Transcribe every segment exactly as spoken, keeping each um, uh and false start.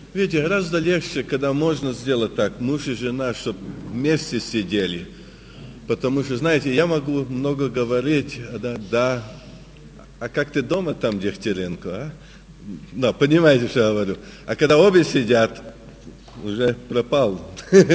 Видите, гораздо легче, когда можно сделать так, муж и жена, чтобы вместе сидели. Потому что, знаете, я могу много говорить, да, да, а как ты дома там, Дегтяренко, а? Да, понимаете, что я говорю. А когда обе сидят, уже пропал.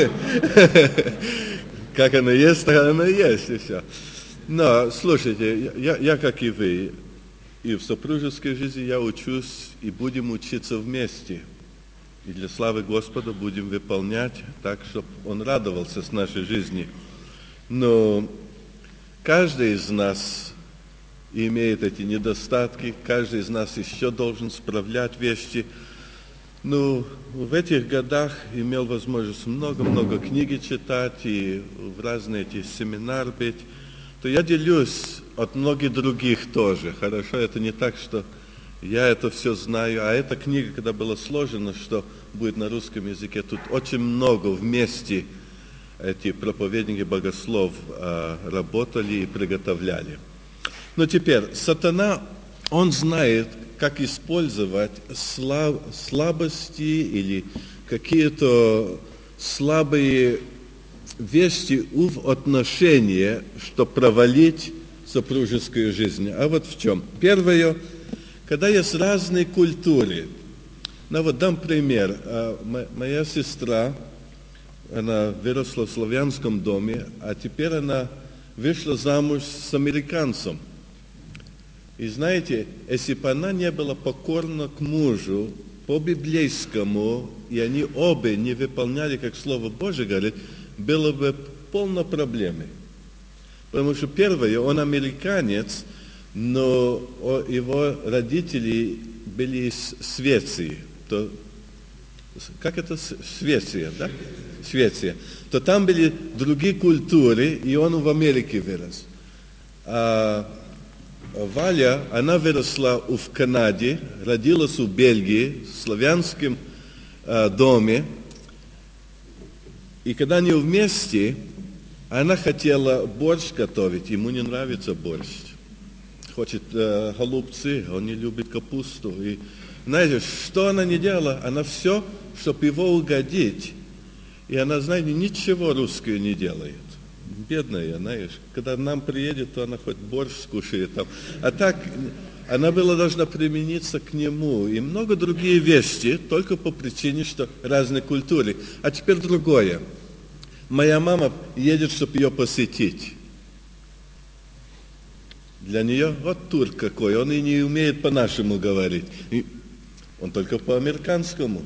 Как оно есть, так оно есть, и все. Но, слушайте, я, я, как и вы, и в супружеской жизни я учусь, и будем учиться вместе. И для славы Господа будем выполнять так, чтобы Он радовался с нашей жизни. Но каждый из нас имеет эти недостатки, каждый из нас еще должен справлять вещи. Ну, в этих годах имел возможность много-много книги читать и в разные эти семинары быть, то я делюсь от многих других тоже. Хорошо, это не так, что я это все знаю, а эта книга, когда была сложена, что будет на русском языке, тут очень много вместе эти проповедники, богослов работали и приготовляли. Но теперь, сатана, он знает, как использовать слаб, слабости или какие-то слабые вещи в отношении, чтобы провалить супружескую жизнь. А вот в чем? Первое, когда есть разные культуры. Ну вот дам пример. Моя сестра, она выросла в славянском доме, а теперь она вышла замуж с американцем. И знаете, если бы она не была покорна к мужу по-библейскому, и они оба не выполняли, как Слово Божие говорит, было бы полно проблемы. Потому что первое, он американец, но его родители были из Швеции. То, как это? Швеция, да? Швеция. То там были другие культуры, и он в Америке вырос. А Валя, она выросла в Канаде, родилась в Бельгии, в славянском э, доме. И когда они вместе, она хотела борщ готовить, ему не нравится борщ. Хочет э, голубцы, он не любит капусту. И знаете, что она не делала? Она все, чтобы его угодить. И она, знаете, ничего русское не делает. Бедная, знаешь, когда нам приедет, то она хоть борщ скушает там. А так, она была должна примениться к нему. И много другие вещи, только по причине, что разные культуры. А теперь другое. Моя мама едет, чтобы ее посетить. Для нее, вот турк какой, он и не умеет по-нашему говорить. И он только по-американскому.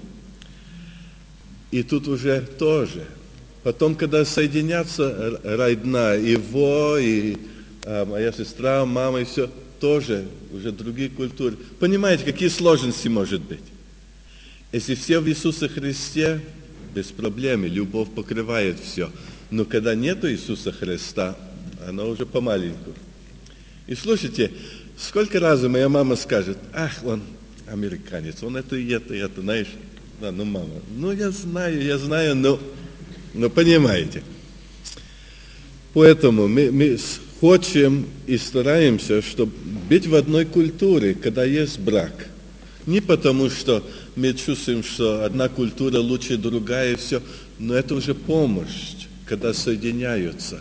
И тут уже тоже. Потом, когда соединятся родня, его, и а, моя сестра, мама, и все, тоже уже другие культуры. Понимаете, какие сложности может быть? Если все в Иисусе Христе, без проблем, любовь покрывает все. Но когда нету Иисуса Христа, оно уже помаленьку. И слушайте, сколько раз моя мама скажет, ах, он американец, он это и это, и это, знаешь. Да, ну, мама, ну, я знаю, я знаю, но... Ну, понимаете. Поэтому мы, мы хотим и стараемся, чтобы быть в одной культуре, когда есть брак. Не потому, что мы чувствуем, что одна культура лучше другая, и все, но это уже помощь, когда соединяются.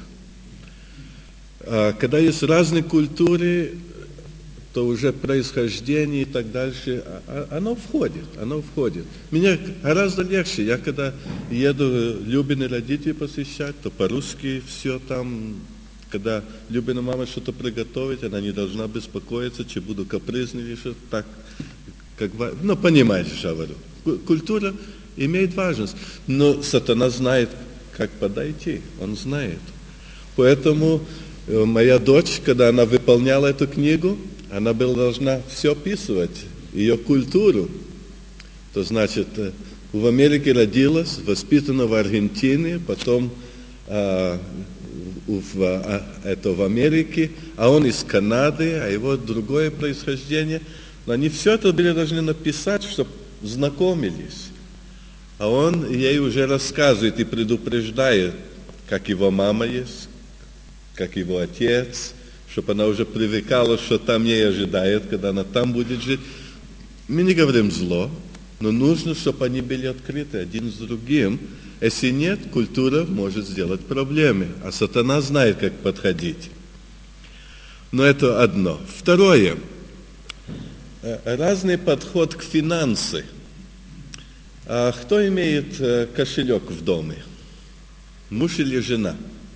А когда есть разные культуры, то уже происхождение и так дальше, оно входит, оно входит. Мне гораздо легче, я когда еду Любины родителей посещать, то по-русски все там, когда Любина мама что-то приготовит, она не должна беспокоиться, че буду капризный или что-то так, как, ну, понимаете, что я говорю. Культура имеет важность, но сатана знает, как подойти, он знает. Поэтому моя дочь, когда она выполняла эту книгу, она была должна все описывать, ее культуру. То значит, в Америке родилась, воспитана в Аргентине, потом а, в, а, это в Америке, а он из Канады, а его другое происхождение. Но они все это были должны написать, чтобы знакомились. А он ей уже рассказывает и предупреждает, как его мама есть, как его отец, чтобы она уже привыкала, что там ей ожидает, когда она там будет жить. Мы не говорим зло, Но нужно, чтобы они были открыты один с другим. Если нет, культура может сделать проблемы, а сатана знает, как подходить. Но это одно. Второе. Разный подход к финансам. А кто имеет кошелек в доме? Муж или жена?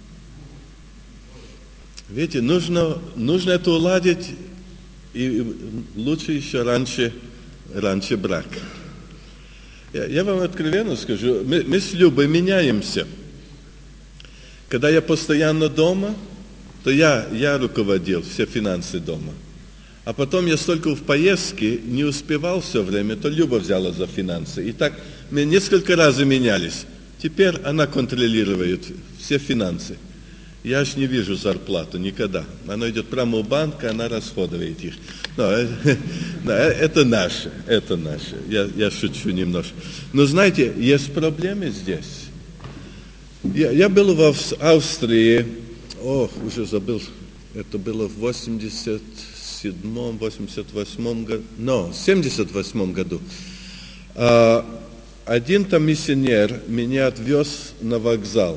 Видите, нужно, нужно это уладить, и лучше еще раньше, раньше брака. Я, я вам откровенно скажу, мы, мы с Любой меняемся. Когда я постоянно дома, то я, я руководил все финансы дома. А потом я столько в поездке не успевал все время, то Люба взяла за финансы. И так мы несколько раз менялись. Теперь она контролирует все финансы. Я ж не вижу зарплату никогда. Она идет прямо в банк, она расходует их. Но, это наше, это наше. Я, я шучу немножко. Но знаете, есть проблемы здесь. Я, я был в Австрии, ох, уже забыл, это было в восемьдесят седьмом, восемьдесят восьмом году, но, семьдесят восьмом году. А, один там миссионер меня отвез на вокзал.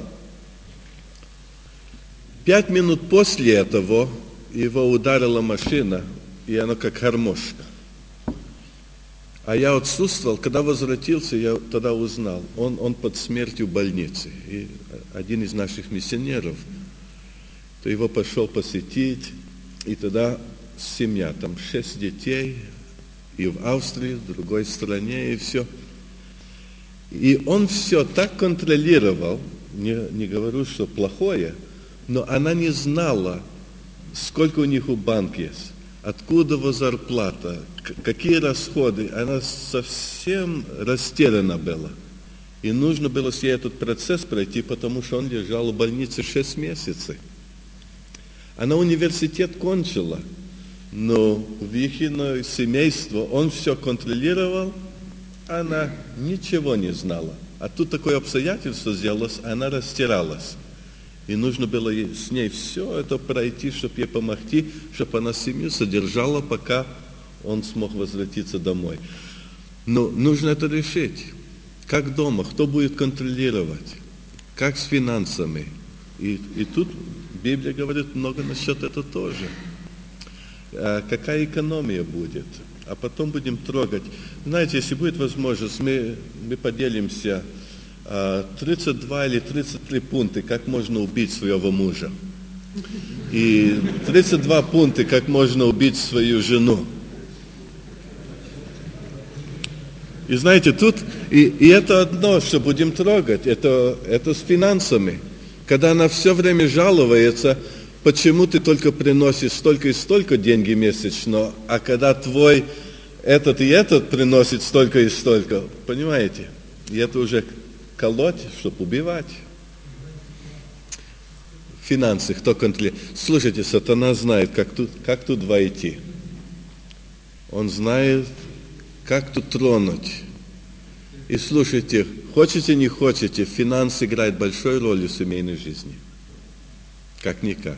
Пять минут после этого его ударила машина, и она как гармошка. А я отсутствовал, когда возвратился, я тогда узнал, он, он под смертью в больнице. И один из наших миссионеров, то его пошел посетить, и тогда семья, там шесть детей, и в Австрии, в другой стране, и все. И он все так контролировал, не, не говорю, что плохое, но она не знала, сколько у них у банка есть, откуда его зарплата, какие расходы. Она совсем растеряна была. И нужно было с ей этот процесс пройти, потому что он лежал в больнице шесть месяцев. Она университет кончила, но в их семейство он все контролировал, она ничего не знала. А тут такое обстоятельство сделалось, она растиралась. И нужно было с ней все это пройти, чтобы ей помогти, чтобы она семью содержала, пока он смог возвратиться домой. Но нужно это решить. Как дома, кто будет контролировать, как с финансами. И, и тут Библия говорит много насчет этого тоже. А какая экономия будет. А потом будем трогать. Знаете, если будет возможность, мы, мы поделимся тридцать два или тридцать три пункта, как можно убить своего мужа. И тридцать два пункта, как можно убить свою жену. И знаете, тут, и, и это одно, что будем трогать, это, это с финансами. Когда она все время жалуется, почему ты только приносишь столько и столько деньги месячно, а когда твой этот и этот приносит столько и столько, понимаете? И это уже колоть, чтобы убивать. Финансы, кто контролирует? Слушайте, сатана знает, как тут, как тут войти. Он знает, как тут тронуть. И слушайте, хотите, не хотите, финансы играют большую роль в семейной жизни. Как-никак.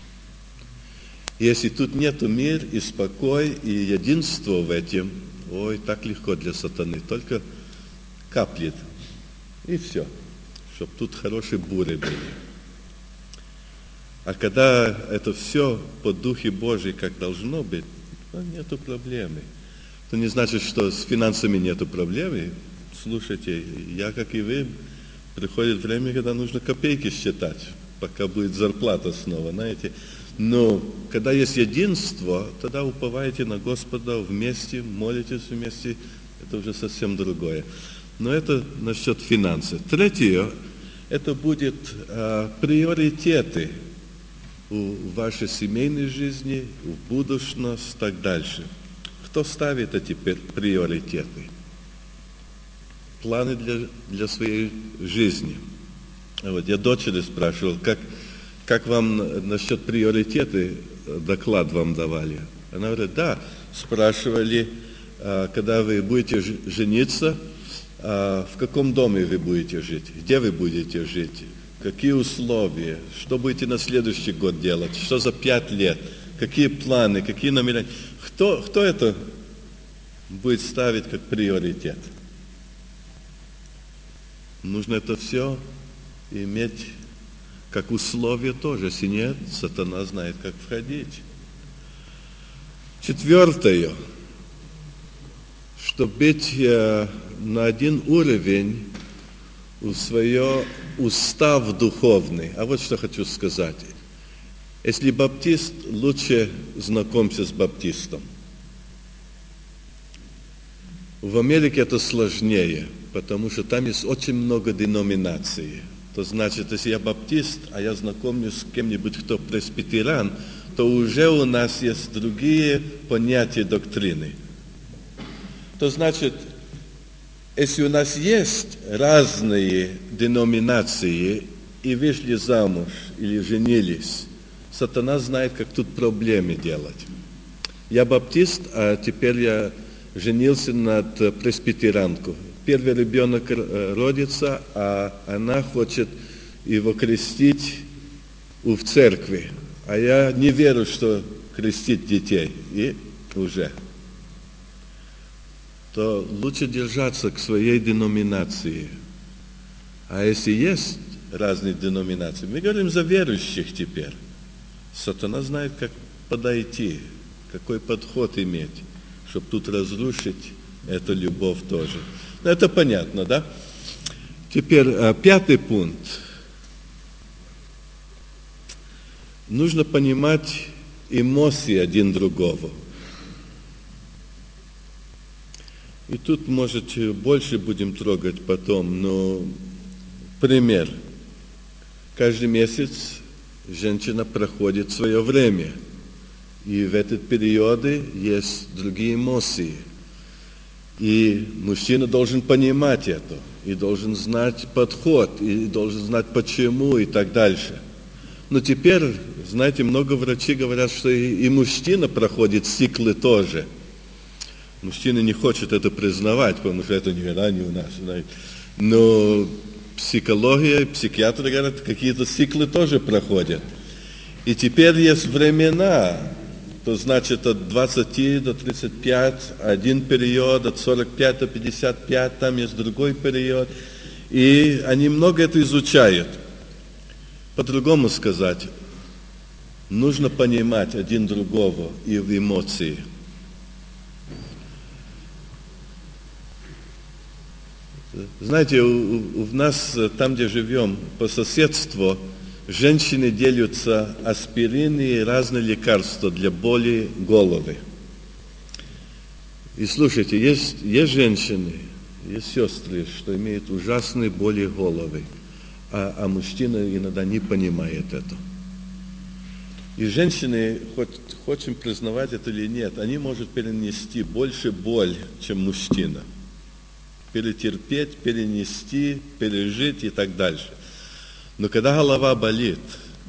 Если тут нету мира и спокой, и единства в этом, ой, так легко для сатаны. Только каплет. И все. Чтобы тут хорошие бури были. А когда это все по Духе Божьей, как должно быть, то нету проблемы. Это не значит, что с финансами нету проблемы. Слушайте, я, как и вы, приходит время, когда нужно копейки считать, пока будет зарплата снова, знаете. Но когда есть единство, тогда уповаете на Господа вместе, молитесь вместе, это уже совсем другое. Но это насчет финансов. Третье, это будет а, приоритеты в вашей семейной жизни, в будущем и так дальше. Кто ставит эти приоритеты? Планы для, для своей жизни. Вот, я дочери спрашивал, как, как вам насчет приоритеты доклад вам давали? Она говорит, да, спрашивали, когда вы будете жениться, в каком доме вы будете жить, где вы будете жить, какие условия, что будете на следующий год делать, что за пять лет, какие планы, какие намерения. Кто, кто это будет ставить как приоритет. Нужно это все иметь как условие тоже. Если нет, сатана знает, как входить. Четвертое. Чтобы быть э, на один уровень у свое устав духовный. А вот что хочу сказать. Если баптист, лучше знакомься с баптистом. В Америке это сложнее, потому что там есть очень много деноминаций. То значит, если я баптист, а я знакомлюсь с кем-нибудь, кто пресбитериан, то уже у нас есть другие понятия доктрины. То значит, если у нас есть разные деноминации и вышли замуж или женились, сатана знает, как тут проблемы делать. Я баптист, а теперь я женился над пресбитерианкой. Первый ребенок родится, а она хочет его крестить в церкви. А я не верю, что крестить детей. И уже. То лучше держаться к своей деноминации. А если есть разные деноминации, мы говорим за верующих теперь. Сатана знает, как подойти, какой подход иметь, чтобы тут разрушить эту любовь тоже. Но это понятно, да? Теперь пятый пункт. Нужно понимать эмоции один другого. И тут, может, больше будем трогать потом, но пример. Каждый месяц женщина проходит свое время. И в эти периоды есть другие эмоции. И мужчина должен понимать это. И должен знать подход. И должен знать почему и так дальше. Но теперь, знаете, много врачей говорят, что и, и мужчина проходит циклы тоже. Мужчина не хочет это признавать, потому что это никогда не у нас. Знаете. Но психология, психиатры говорят, какие-то циклы тоже проходят. И теперь есть времена, то значит от двадцати до тридцати пяти один период, от сорока пяти до пятидесяти пяти там есть другой период. И они много это изучают. По-другому сказать, нужно понимать один другого и в эмоции. Знаете, у, у нас, там, где живем, по соседству, женщины делятся аспирин и разные лекарства для боли головы. И слушайте, есть, есть женщины, есть сестры, что имеют ужасные боли головы, а, а мужчина иногда не понимает это. И женщины, хоть хотим признавать это или нет, они могут перенести больше боль, чем мужчина. Перетерпеть, перенести, пережить и так дальше. Но когда голова болит,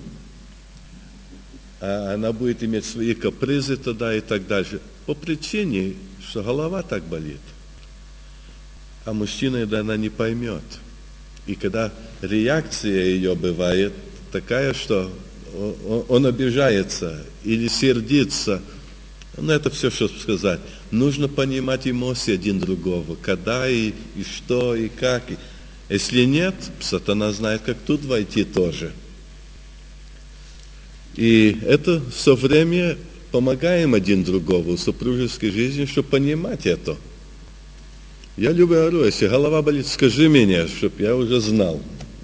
она будет иметь свои капризы тогда и так дальше, по причине, что голова так болит. А мужчина, да, она не поймет. И когда реакция ее бывает такая, что он обижается или сердится, ну, это все, что сказать. Нужно понимать эмоции один другого, когда и, и что, и как. Если нет, сатана знает, как тут войти тоже. И это со временем помогаем один другому в супружеской жизни, чтобы понимать это. Я люблю говорю, если голова болит, скажи мне, чтобы я уже знал.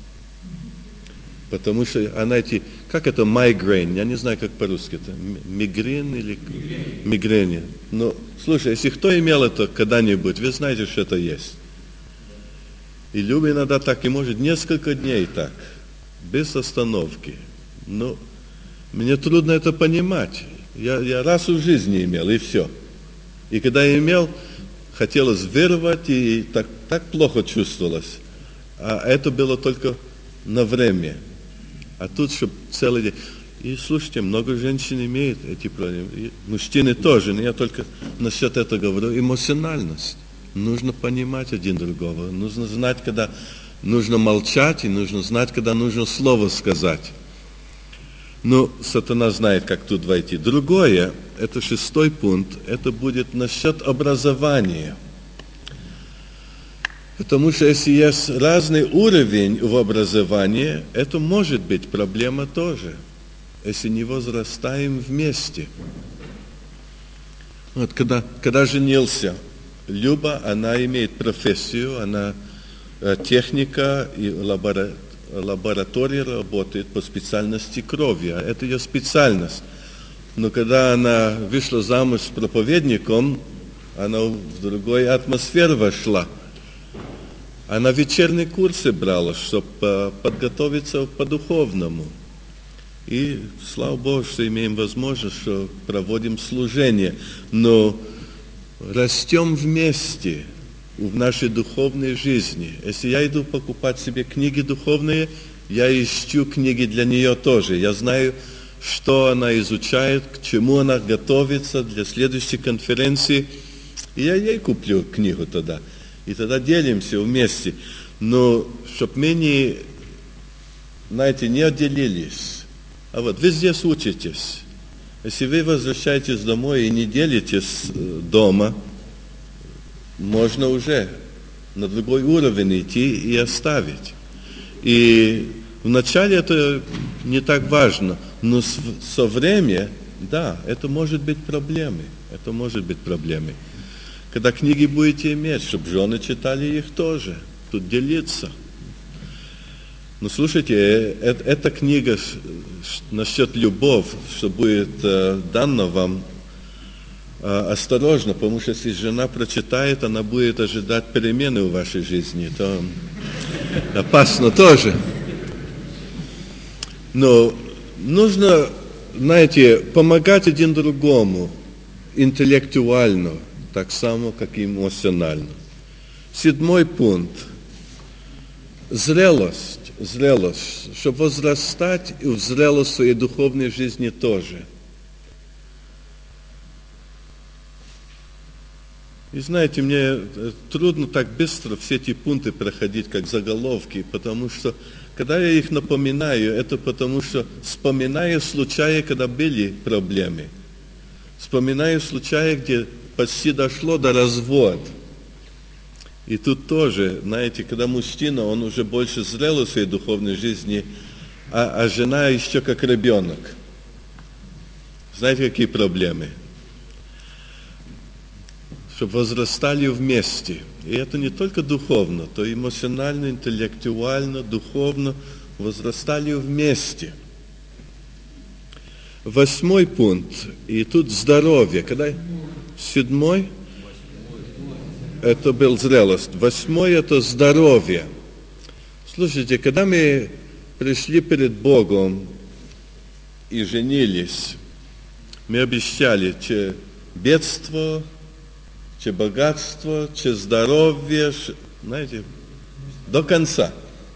Потому что она эти, как это migraine, я не знаю, как по-русски это, мигрень или мигрень. Но, слушай, если кто имел это когда-нибудь, вы знаете, что это есть. И Люба иногда так и может несколько дней так, без остановки. Но мне трудно это понимать. Я, я раз в жизни имел, и все. И когда я имел, хотелось вырвать, и так, так плохо чувствовалось. А это было только на время. А тут, чтобы целый день. И слушайте, много женщин имеют эти проблемы. И мужчины тоже, но я только насчет этого говорю. Эмоциональность. Нужно понимать один другого. Нужно знать, когда нужно молчать, и нужно знать, когда нужно слово сказать. Ну, сатана знает, как тут войти. Другое, это шестой пункт, это будет насчет образования. Потому что если есть разный уровень в образовании, это может быть проблема тоже, если не возрастаем вместе. Вот когда, когда женился Люба, она имеет профессию, она э, техника и лабора, лаборатория работает по специальности крови, а это ее специальность. Но когда она вышла замуж с проповедником, она в другую атмосферу вошла. Она вечерние курсы брала, чтобы подготовиться по-духовному. И слава Богу, что имеем возможность, что проводим служение. Но растем вместе в нашей духовной жизни. Если я иду покупать себе книги духовные, я ищу книги для нее тоже. Я знаю, что она изучает, к чему она готовится для следующей конференции. И я ей куплю книгу тогда. И тогда делимся вместе. Но чтобы мы не, знаете, не отделились. А вот вы здесь учитесь. Если вы возвращаетесь домой и не делитесь дома, можно уже на другой уровень идти и оставить. И вначале это не так важно, но со временем, да, это может быть проблемой. Это может быть проблемой. Когда книги будете иметь, чтобы жены читали их тоже, тут делиться. Но слушайте, э, эта книга насчет любовь, что будет э, дана вам, э, осторожно, потому что если жена прочитает, она будет ожидать перемены в вашей жизни, то опасно тоже. Но нужно, знаете, помогать один другому интеллектуально, так само, как и эмоционально. Седьмой пункт. Зрелость. Зрелость. Чтобы возрастать и в зрелость своей духовной жизни тоже. И знаете, мне трудно так быстро все эти пункты проходить, как заголовки, потому что, когда я их напоминаю, это потому что вспоминаю случаи, когда были проблемы. Вспоминаю случаи, где почти дошло до развода. И тут тоже, знаете, когда мужчина, он уже больше зрел в своей духовной жизни, а, а жена еще как ребенок. Знаете, какие проблемы? Чтобы возрастали вместе. И это не только духовно, то эмоционально, интеллектуально, духовно возрастали вместе. Восьмой пункт. И тут здоровье. Когда седьмой, это был зрелость. Восьмой это здоровье. Слушайте, когда мы пришли перед Богом и женились, мы обещали, че бедство, че богатство, че здоровье, знаете, до конца.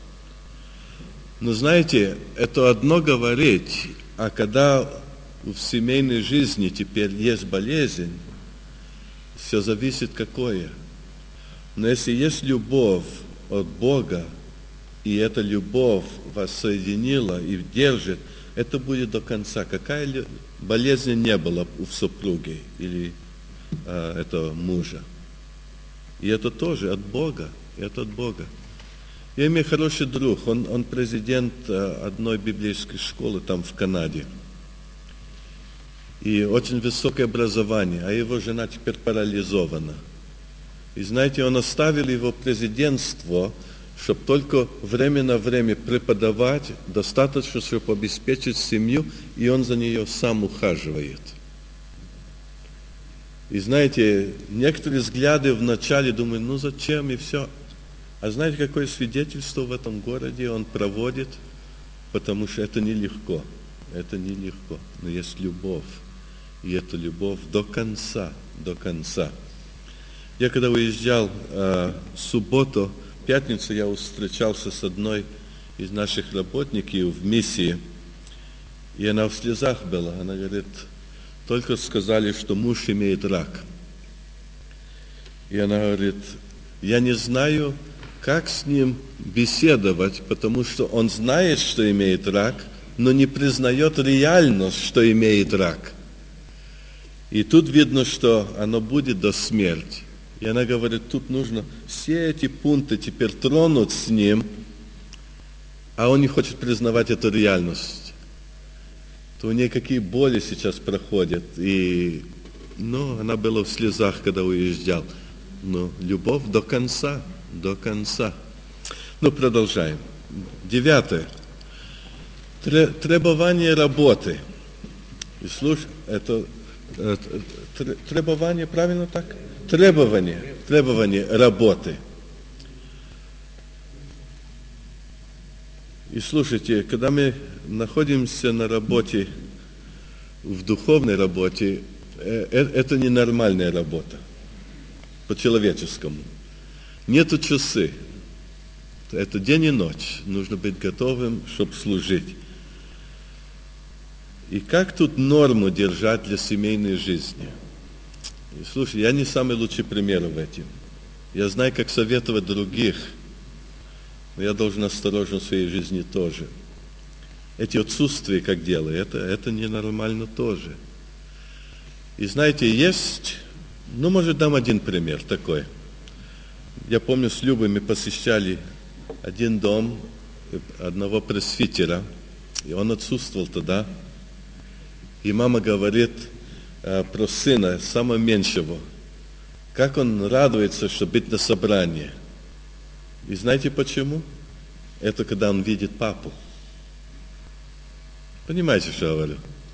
Но знаете, это одно говорить, а когда в семейной жизни теперь есть болезнь, все зависит какое. Но если есть любовь от Бога, и эта любовь вас соединила и держит, это будет до конца. Какая болезнь не была у супруги или а, этого мужа. И это тоже от Бога. Это от Бога. Я имею хороший друг, он, он президент а, одной библейской школы там в Канаде. И очень высокое образование, а его жена теперь парализована. И знаете, он оставил его президентство, чтобы только время на время преподавать, достаточно, чтобы обеспечить семью, и он за нее сам ухаживает. И знаете, некоторые взгляды вначале думают, ну зачем и все. А знаете, какое свидетельство в этом городе он проводит? Потому что это нелегко. Это нелегко. Но есть любовь. И эта любовь до конца, до конца. Я когда уезжал э, в субботу, в пятницу я встречался с одной из наших работников в миссии, и она в слезах была. Она говорит, только сказали, что муж имеет рак. И она говорит, я не знаю, как с ним беседовать, потому что он знает, что имеет рак, но не признает реальность, что имеет рак. И тут видно, что оно будет до смерти. И она говорит, тут нужно все эти пункты теперь тронуть с ним, а он не хочет признавать эту реальность. То у нее какие боли сейчас проходят. И, ну, она была в слезах, когда уезжал. Но любовь до конца, до конца. Ну, продолжаем. Девятое. Требование работы. И слушай, это, это требование, правильно так? Требование, требование работы. И слушайте, когда мы находимся на работе, в духовной работе, это ненормальная работа, по-человеческому. Нету часы, это день и ночь, нужно быть готовым, чтобы служить. И как тут норму держать для семейной жизни? И, слушай, я не самый лучший пример в этом. Я знаю, как советовать других, но я должен осторожен в своей жизни тоже. Эти отсутствия, как делаю, это, это ненормально тоже. И знаете, есть, ну, может, дам один пример такой. Я помню, с Любой мы посещали один дом одного пресвитера, и он отсутствовал тогда. И мама говорит э, про сына, самого меньшего, как он радуется, что быть на собрании. И знаете почему? Это когда он видит папу. Понимаете, что я говорю?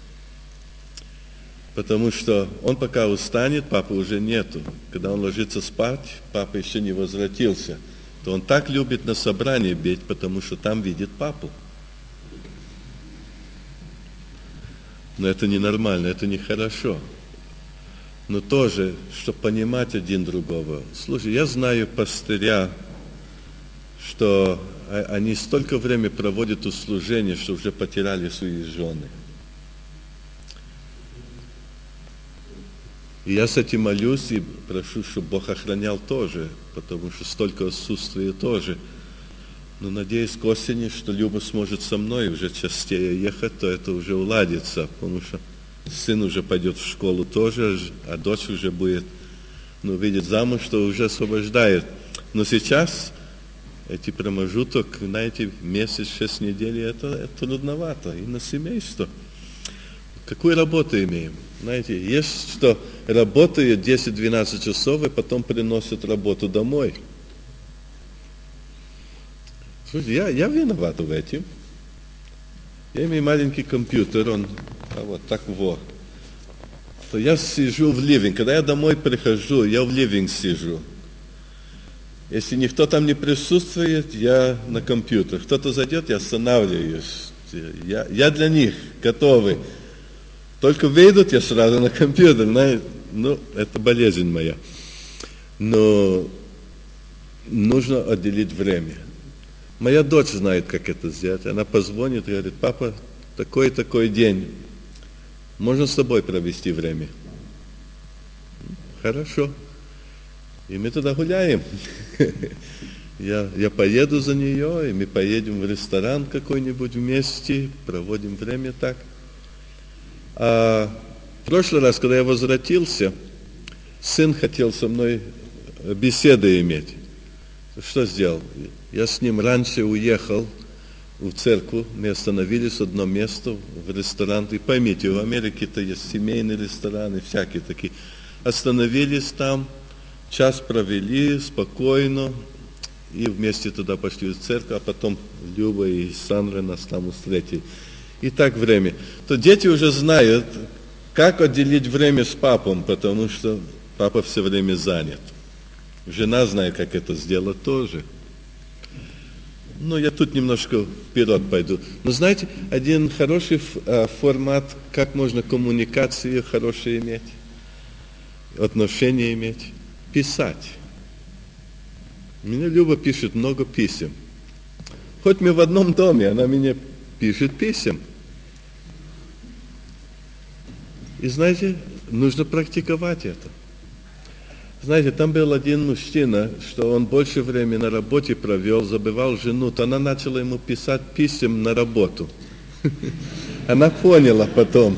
Потому что он пока устанет, папы уже нету. Когда он ложится спать, папа еще не возвратился. То он так любит на собрании быть, потому что там видит папу. Но это ненормально, это нехорошо. Но тоже, чтобы понимать один другого. Слушай, я знаю пастыря, что они столько времени проводят у служения, что уже потеряли свои жены. И я с этим молюсь и прошу, чтобы Бог охранял тоже, потому что столько отсутствия тоже. Но надеюсь к осени, что Люба сможет со мной уже частее ехать, то это уже уладится, потому что сын уже пойдет в школу тоже, а дочь уже будет, ну, видит замуж, что уже освобождает. Но сейчас эти промежуток, знаете, месяц, шесть недель, это, это трудновато и на семейство. Какую работу имеем? Знаете, есть, что работают десять-двенадцать часов и потом приносят работу домой. Слушайте, я, я виноват в этом. Я имею маленький компьютер, он а вот так вот. То я сижу в ливинг. Когда я домой прихожу, я в ливинг сижу. Если никто там не присутствует, я на компьютер. Кто-то зайдет, я останавливаюсь. Я, я для них готовый. Только выйдут, я сразу на компьютер. Ну, это болезнь моя. Но нужно отделить время. Моя дочь знает, как это сделать. Она позвонит и говорит, папа, такой-такой день. Можно с тобой провести время? Хорошо. И мы туда гуляем. Я, я поеду за нее, и мы поедем в ресторан какой-нибудь вместе, проводим время так. А в прошлый раз, когда я возвратился, сын хотел со мной беседы иметь. Что сделал? Я с ним раньше уехал в церковь, мы остановились в одно место, в ресторан. И поймите, в Америке-то есть семейные рестораны, всякие такие. Остановились там, час провели спокойно, и вместе туда пошли в церковь, а потом Люба и Сандра нас там встретили. И так время. То дети уже знают, как отделить время с папой, потому что папа все время занят. Жена знает, как это сделать тоже. Ну, я тут немножко вперед пойду. Но знаете, один хороший формат, как можно коммуникации хорошие иметь, отношения иметь, писать. Мне Люба пишет много писем. Хоть мы в одном доме, она мне пишет писем. И знаете, нужно практиковать это. Знаете, там был один мужчина, что он больше времени на работе провел, забывал жену, то она начала ему писать писем на работу. Она поняла потом.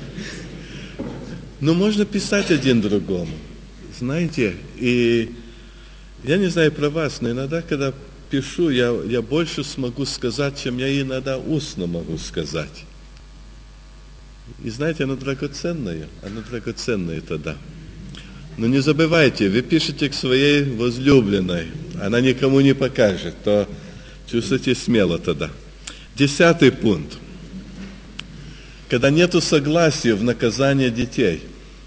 Но можно писать один другому. Знаете, и я не знаю про вас, но иногда, когда пишу, я, я больше смогу сказать, чем я иногда устно могу сказать. И знаете, оно драгоценное, оно драгоценное тогда. Но не забывайте, вы пишете к своей возлюбленной, она никому не покажет, то чувствуйте смело тогда. Десятый пункт. Когда нету согласия в наказании детей.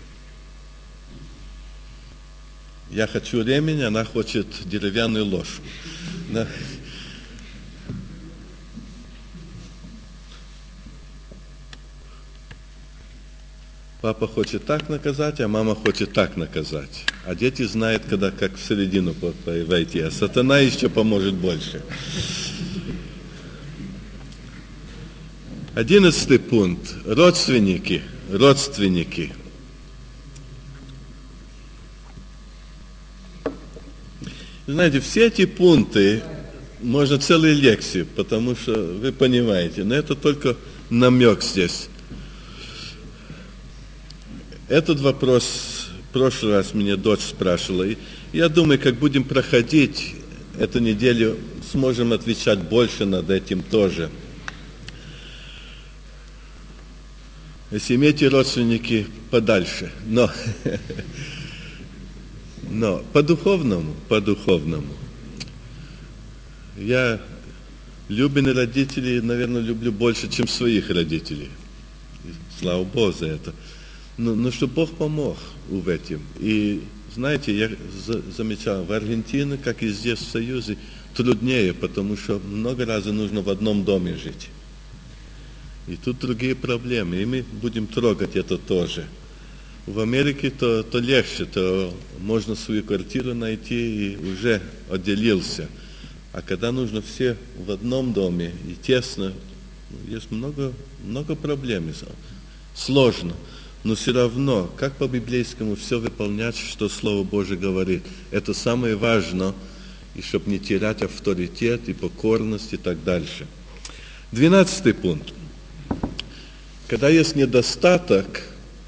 Я хочу ремень, она хочет деревянную ложку. Да. Папа хочет так наказать, а мама хочет так наказать. А дети знают, когда как в середину войти, а сатана еще поможет больше. Одиннадцатый пункт. Родственники. Родственники. Знаете, все эти пункты можно целые лекции, потому что вы понимаете, но это только намек здесь. Этот вопрос в прошлый раз меня дочь спрашивала. И я думаю, как будем проходить эту неделю, сможем отвечать больше над этим тоже. Если имеете родственники подальше, но, но по-духовному, по-духовному. Я любимых родителей, наверное, люблю больше, чем своих родителей. Слава Богу за это. Но, но чтобы Бог помог в этом. И знаете, я за, замечал, в Аргентине, как и здесь в Союзе, труднее, потому что много раз нужно в одном доме жить. И тут другие проблемы, и мы будем трогать это тоже. В Америке то, то легче, то можно свою квартиру найти и уже отделился. А когда нужно все в одном доме и тесно, есть много, много проблем. Сложно. Но все равно, как по-библейскому все выполнять, что Слово Божие говорит, это самое важное, и чтобы не терять авторитет и покорность и так дальше. Двенадцатый пункт. Когда есть недостаток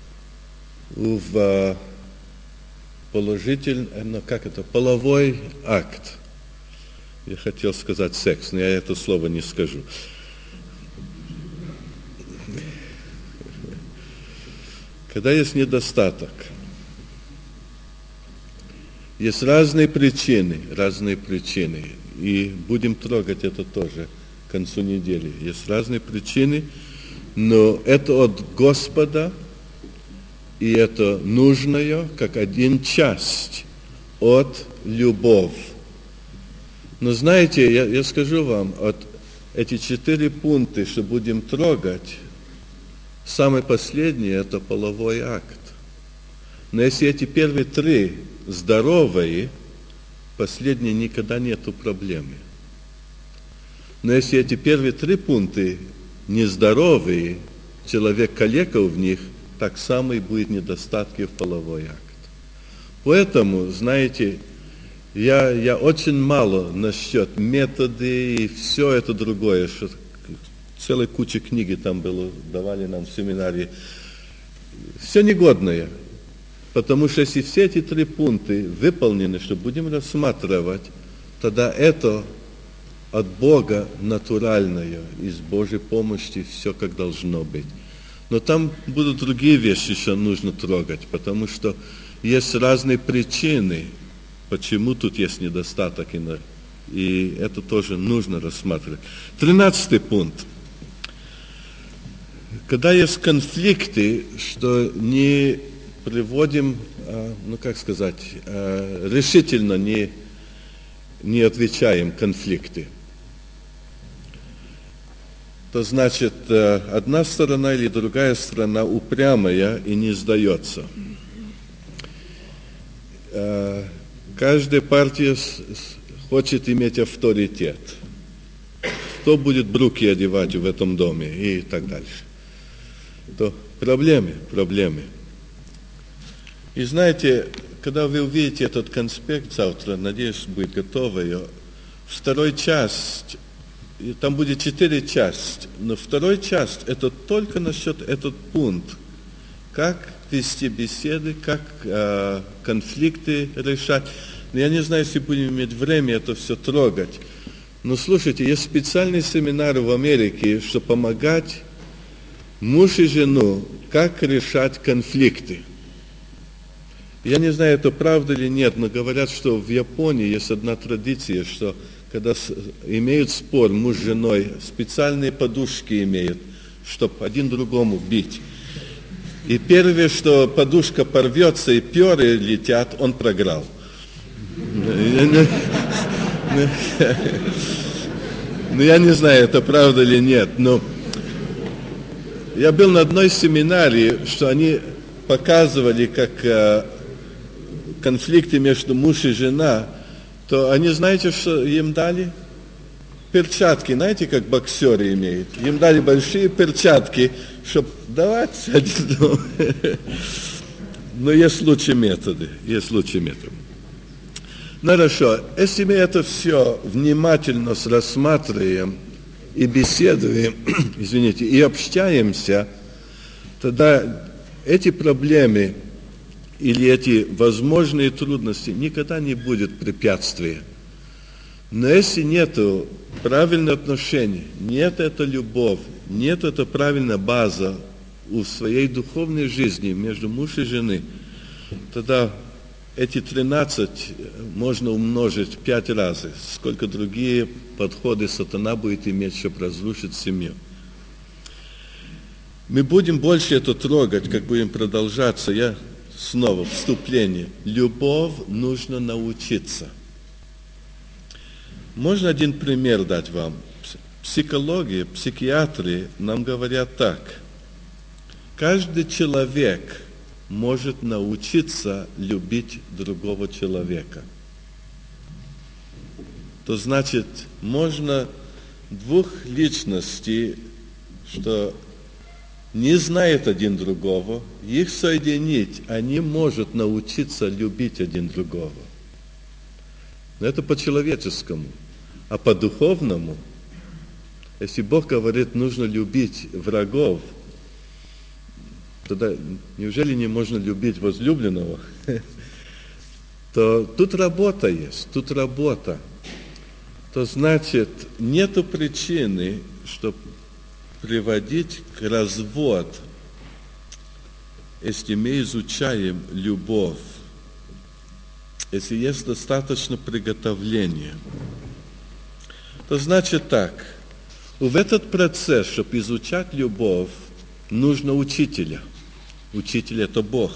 в положительном, как это, половой акт. Я хотел сказать секс, но я это слово не скажу. Когда есть недостаток, есть разные причины, разные причины, и будем трогать это тоже к концу недели. Есть разные причины, но это от Господа, и это нужное, как один часть от любовь. Но знаете, я, я скажу вам, от эти четыре пункта, что будем трогать, самый последний – это половой акт. Но если эти первые три здоровые, последние никогда нету проблемы. Но если эти первые три пункта нездоровые, человек калекал в них, так само и будет недостатки в половой акт. Поэтому, знаете, я, я очень мало насчет методы и все это другое, что целая куча книги там было, давали нам в семинаре. Все негодное. Потому что если все эти три пункта выполнены, что будем рассматривать, тогда это от Бога натуральное, из Божьей помощи все как должно быть. Но там будут другие вещи, что нужно трогать, потому что есть разные причины, почему тут есть недостаток, и это тоже нужно рассматривать. Тринадцатый пункт. Когда есть конфликты, что не приводим, ну как сказать, решительно не, не отвечаем конфликты, то значит, одна сторона или другая сторона упрямая и не сдается. Каждая партия хочет иметь авторитет. Кто будет брюки одевать в этом доме и так дальше. То проблемы, проблемы. И знаете, когда вы увидите этот конспект завтра, надеюсь, будет готово, второй часть и там будет четыре части. Но вторая часть, это только насчет этот пункт. Как вести беседы, как э, конфликты решать. Но я не знаю, если будем иметь время это все трогать. Но слушайте, есть специальный семинар в Америке, чтобы помогать муж и жену, как решать конфликты. Я не знаю, это правда или нет, но говорят, что в Японии есть одна традиция, что когда имеют спор муж с женой, специальные подушки имеют, чтобы один другому бить. И первое, что подушка порвется и перья летят, он проиграл. Ну, я не знаю, это правда или нет, но я был на одной семинаре, что они показывали, как конфликты между муж и жена, то они, знаете, что им дали? Перчатки, знаете, как боксеры имеют. Им дали большие перчатки, чтобы давать один другому. Но есть лучшие методы, есть лучшие методы. Ну хорошо, если мы это все внимательно рассматриваем и беседуем, извините, и общаемся, тогда эти проблемы или эти возможные трудности никогда не будет препятствия. Но если нет правильного отношения, нет этой любовь, нет этой правильной базы в своей духовной жизни между мужем и женой, тогда эти тринадцать можно умножить в пять раз, сколько другие подходы сатана будет иметь, чтобы разрушить семью. Мы будем больше это трогать, как будем продолжаться. Я снова вступление. Любовь нужно научиться. Можно один пример дать вам. Психология, психиатры нам говорят так. Каждый человек может научиться любить другого человека. То значит, можно двух личностей, что не знают один другого, их соединить, они могут научиться любить один другого. Но это по-человеческому. А по-духовному, если Бог говорит, нужно любить врагов, тогда неужели не можно любить возлюбленного? То тут работа есть, тут работа. То значит, нету причины, чтобы приводить к разводу, если мы изучаем любовь, если есть достаточно приготовления. То значит так, в этот процесс, чтобы изучать любовь, нужно учителя. Учитель – это Бог.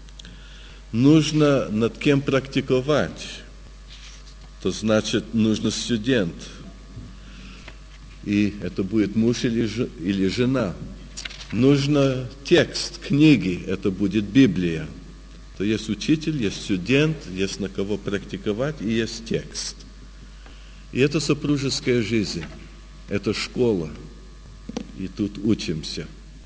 Нужно над кем практиковать. То значит, нужно студент. И это будет муж или жена. Нужно текст, книги, это будет Библия. То есть учитель, есть студент, есть на кого практиковать, и есть текст. И это супружеская жизнь, это школа. И тут учимся.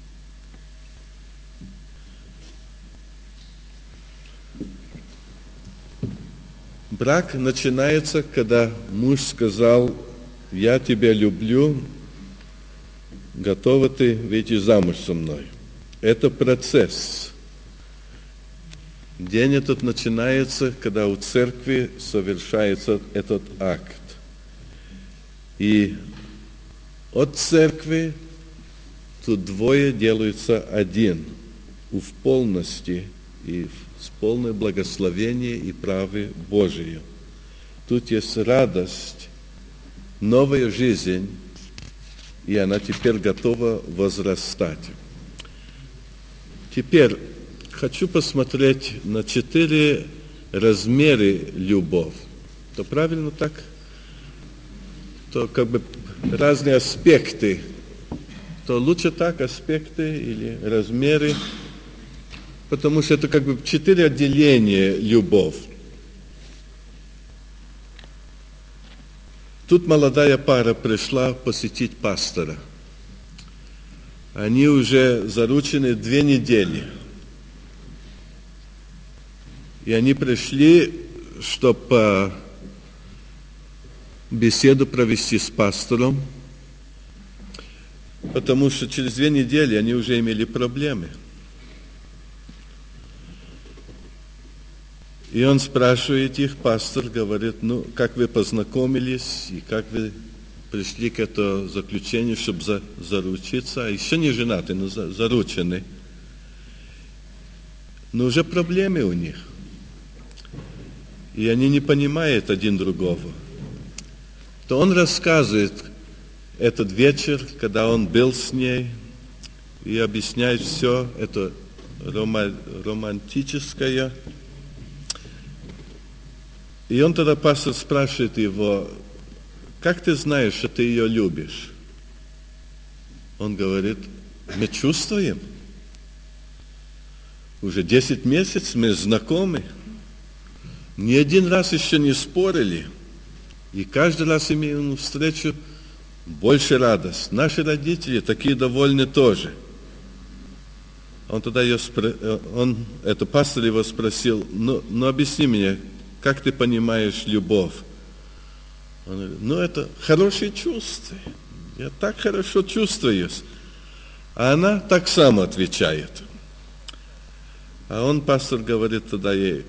Брак начинается, когда муж сказал, я тебя люблю, готова ты выйти замуж со мной. Это процесс. День этот начинается, когда у церкви совершается этот акт. И от церкви тут двое делаются один, в полности и с полным благословением и праве Божие. Тут есть радость, новая жизнь, и она теперь готова возрастать. Теперь хочу посмотреть на четыре размера любовь. То правильно так? То как бы разные аспекты. То лучше так аспекты или размеры, потому что это как бы четыре отделения любовь. Тут молодая пара пришла посетить пастора. Они уже заручены две недели. И они пришли, чтобы беседу провести с пастором. потому что через две недели они уже имели проблемы. И он спрашивает их, пастор говорит, ну, как вы познакомились, и как вы пришли к этому заключению, чтобы за, заручиться, а еще не женаты, но за, заручены. Но уже проблемы у них. И они не понимают один другого. То он рассказывает этот вечер, когда он был с ней, и объясняет все это рома- романтическое. И он тогда, пастор, спрашивает его, как ты знаешь, что ты ее любишь? Он говорит, мы чувствуем. Уже десять месяцев мы знакомы. Ни один раз еще не спорили. И каждый раз имеем встречу больше радость. Наши родители такие довольны тоже. Он тогда ее спро... он, это пастор его спросил, ну, ну объясни мне, как ты понимаешь любовь? Он говорит, ну это хорошее чувство. Я так хорошо чувствуюсь. А она так само отвечает. А он, пастор, говорит тогда ей,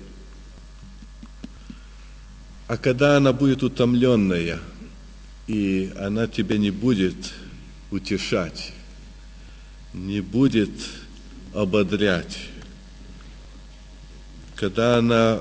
а когда она будет утомленная, и она тебя не будет утешать, не будет ободрять, когда она,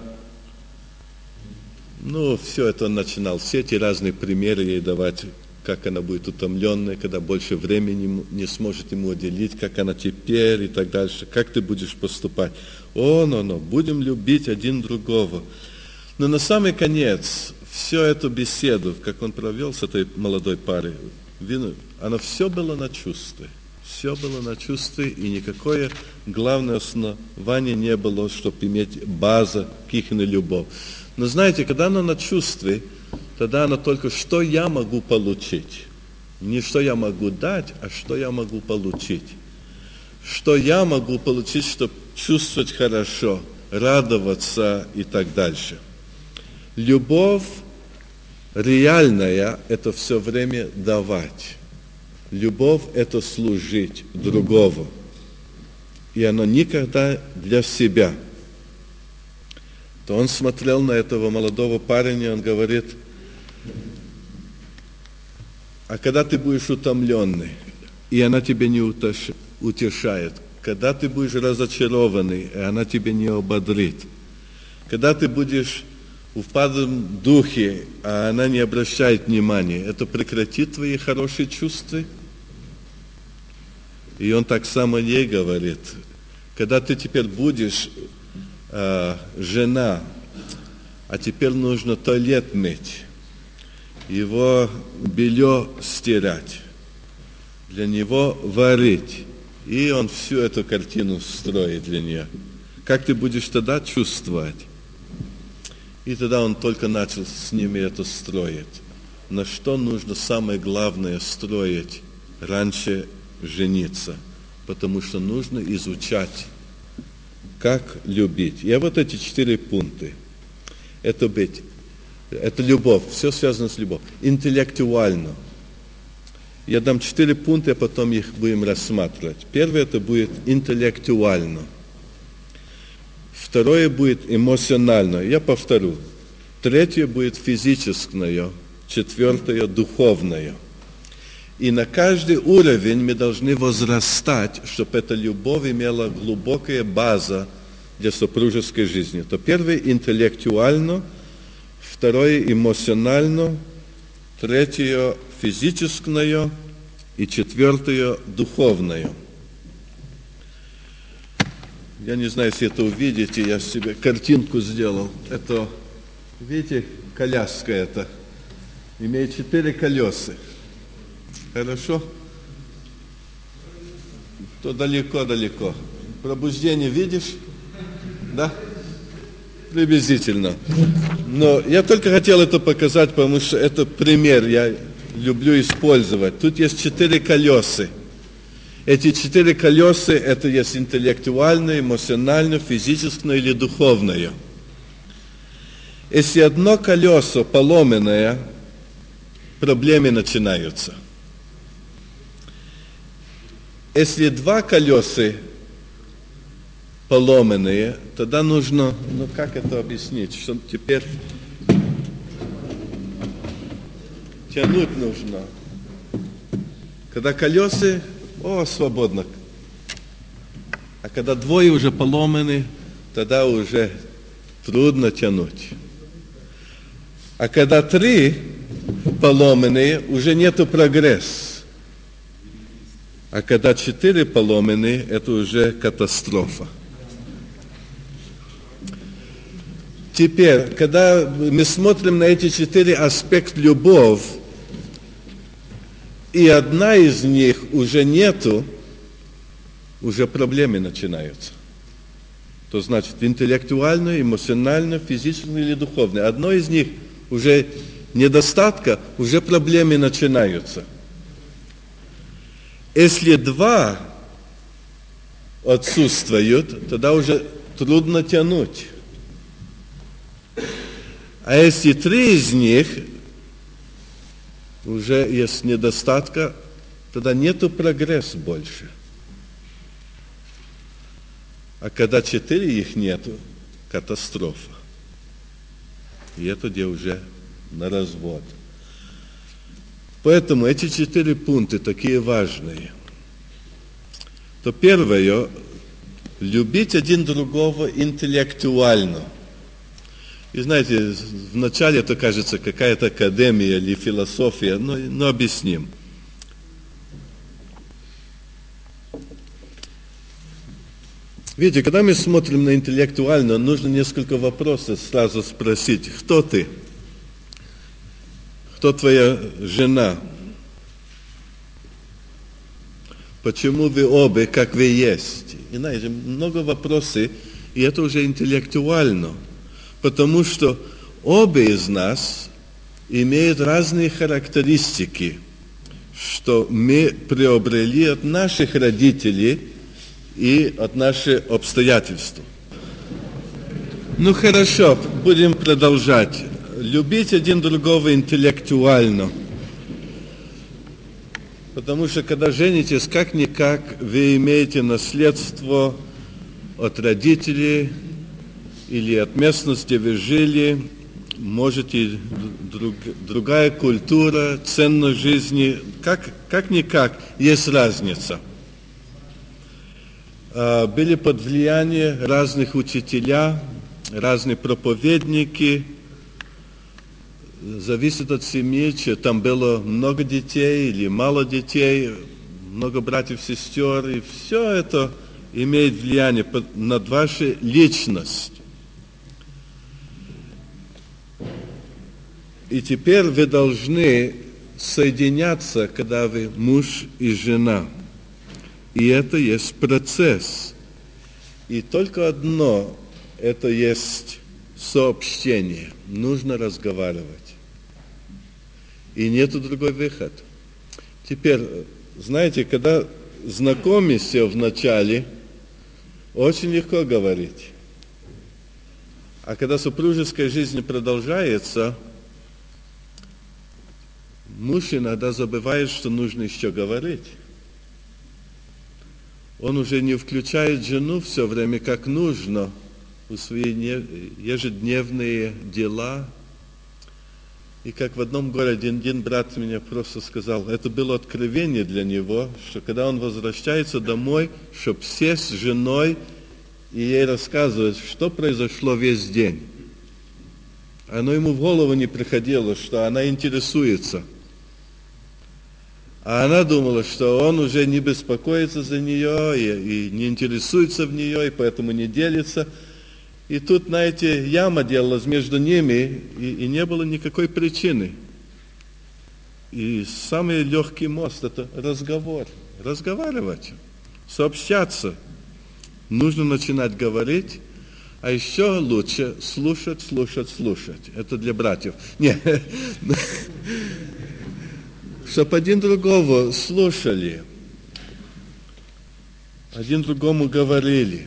ну, все это он начинал, все эти разные примеры ей давать, как она будет утомленная, когда больше времени не сможет ему уделить, как она теперь и так дальше, как ты будешь поступать. О, но, но, будем любить один другого. Но на самый конец, всю эту беседу, как он провел с этой молодой парой, оно все было на чувстве. Все было на чувстве, и никакое главное основание не было, чтобы иметь базу к их любовь. Но знаете, когда оно на чувстве, тогда оно только, что я могу получить. Не что я могу дать, а что я могу получить. Что я могу получить, чтобы чувствовать хорошо, радоваться и так дальше. Любовь реальная – это все время давать. Любовь – это служить другому. И она никогда для себя. То он смотрел на этого молодого парня, он говорит, а когда ты будешь утомленный, и она тебя не утешает, когда ты будешь разочарованный, и она тебя не ободрит, когда ты будешь в упадном духе, а она не обращает внимания, это прекратит твои хорошие чувства? И он так само ей говорит, когда ты теперь будешь э, жена, а теперь нужно туалет мыть, его белье стирать, для него варить, и он всю эту картину строит для нее. Как ты будешь тогда чувствовать? И тогда он только начал с ними это строить. На что нужно самое главное строить раньше жениться? Потому что нужно изучать, как любить. И вот эти четыре пункта. Это быть, это любовь, все связано с любовью. Интеллектуально. Я дам четыре пункта, а потом их будем рассматривать. Первое это будет интеллектуально. Второе будет эмоционально. Я повторю. Третье будет физическое. Четвертое духовное. И на каждый уровень мы должны возрастать, чтобы эта любовь имела глубокая база для супружеской жизни. То первое интеллектуально, второе эмоционально, третье физическое и четвертое духовное. Я не знаю, если это увидите, я себе картинку сделал. Это, видите, коляска эта. Имеет четыре колеса. Хорошо? То далеко-далеко. Пробуждение видишь? Да? Приблизительно. Но я только хотел это показать, потому что это пример, я люблю использовать. Тут есть четыре колеса. Эти четыре колеса, это есть интеллектуальное, эмоциональное, физическое или духовное. Если одно колесо поломанное, проблемы начинаются. Если два колеса поломанные, тогда нужно, ну как это объяснить, что теперь тянуть нужно. Когда колеса, о, свободно. А когда двое уже поломаны, тогда уже трудно тянуть. А когда три поломанные, уже нету прогресса. А когда четыре поломанные, это уже катастрофа. Теперь, когда мы смотрим на эти четыре аспекта любовь, и одна из них уже нету, уже проблемы начинаются. То значит, интеллектуально, эмоционально, физически или духовно. Одно из них уже недостатка, уже проблемы начинаются. Если два отсутствуют, тогда уже трудно тянуть. А если три из них уже есть недостатка, тогда нету прогресса больше. А когда четыре их нету, катастрофа. И это где уже на развод. Поэтому эти четыре пункта такие важные. То первое, любить один другого интеллектуально. И знаете, вначале это кажется какая-то академия или философия, но, но объясним. Видите, когда мы смотрим на интеллектуально, нужно несколько вопросов сразу спросить. Кто ты? Кто твоя жена? Почему вы оба, как вы есть? И знаете, много вопросов, и это уже интеллектуально. Потому что оба из нас имеют разные характеристики, что мы приобрели от наших родителей и от наших обстоятельств. Ну хорошо, будем продолжать. Любить один другого интеллектуально. Потому что когда женитесь, как-никак вы имеете наследство от родителей или от местности, где вы жили, можете друг, другая культура, ценность жизни, как, как-никак есть разница. Были под влиянием разных учителя, разные проповедники. Зависит от семьи, что там было много детей или мало детей, много братьев, сестер, и все это имеет влияние на вашу личность. И теперь вы должны соединяться, когда вы муж и жена. И это есть процесс. И только одно, это есть сообщение. Нужно разговаривать. И нету другой выход. Теперь, знаете, когда знакомишься вначале, очень легко говорить. А когда супружеская жизнь продолжается, муж иногда забывает, что нужно еще говорить. Он уже не включает жену все время как нужно в свои ежедневные дела. И как в одном городе один брат мне просто сказал, это было откровение для него, что когда он возвращается домой, чтобы сесть с женой и ей рассказывать, что произошло весь день. Оно ему в голову не приходило, что она интересуется. А она думала, что он уже не беспокоится за нее и, и не интересуется в нее, и поэтому не делится. И тут, знаете, яма делалась между ними, и, и не было никакой причины. И самый легкий мост – это разговор. Разговаривать, сообщаться. Нужно начинать говорить, а еще лучше слушать, слушать, слушать. Это для братьев. Нет. Чтобы один другого слушали, один другому говорили.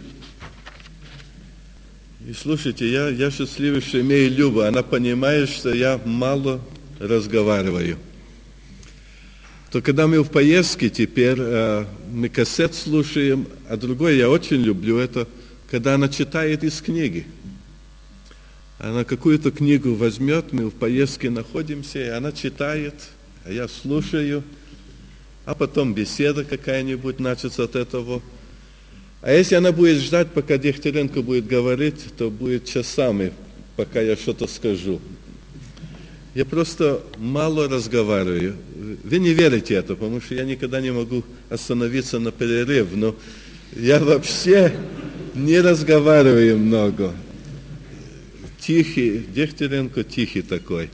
И слушайте, я, я счастливый, что имею Любу. Она понимает, что я мало разговариваю. то когда мы в поездке теперь, мы кассет слушаем, а другое я очень люблю, это когда она читает из книги. Она какую-то книгу возьмет, мы в поездке находимся, и она читает, а я слушаю, а потом беседа какая-нибудь начнется от этого. А если она будет ждать, пока Дегтяренко будет говорить, то будет часами, пока я что-то скажу. Я просто мало разговариваю. Вы не верите это, потому что я никогда не могу остановиться на перерыв, но я вообще не разговариваю много. Тихий, Дегтяренко тихий такой.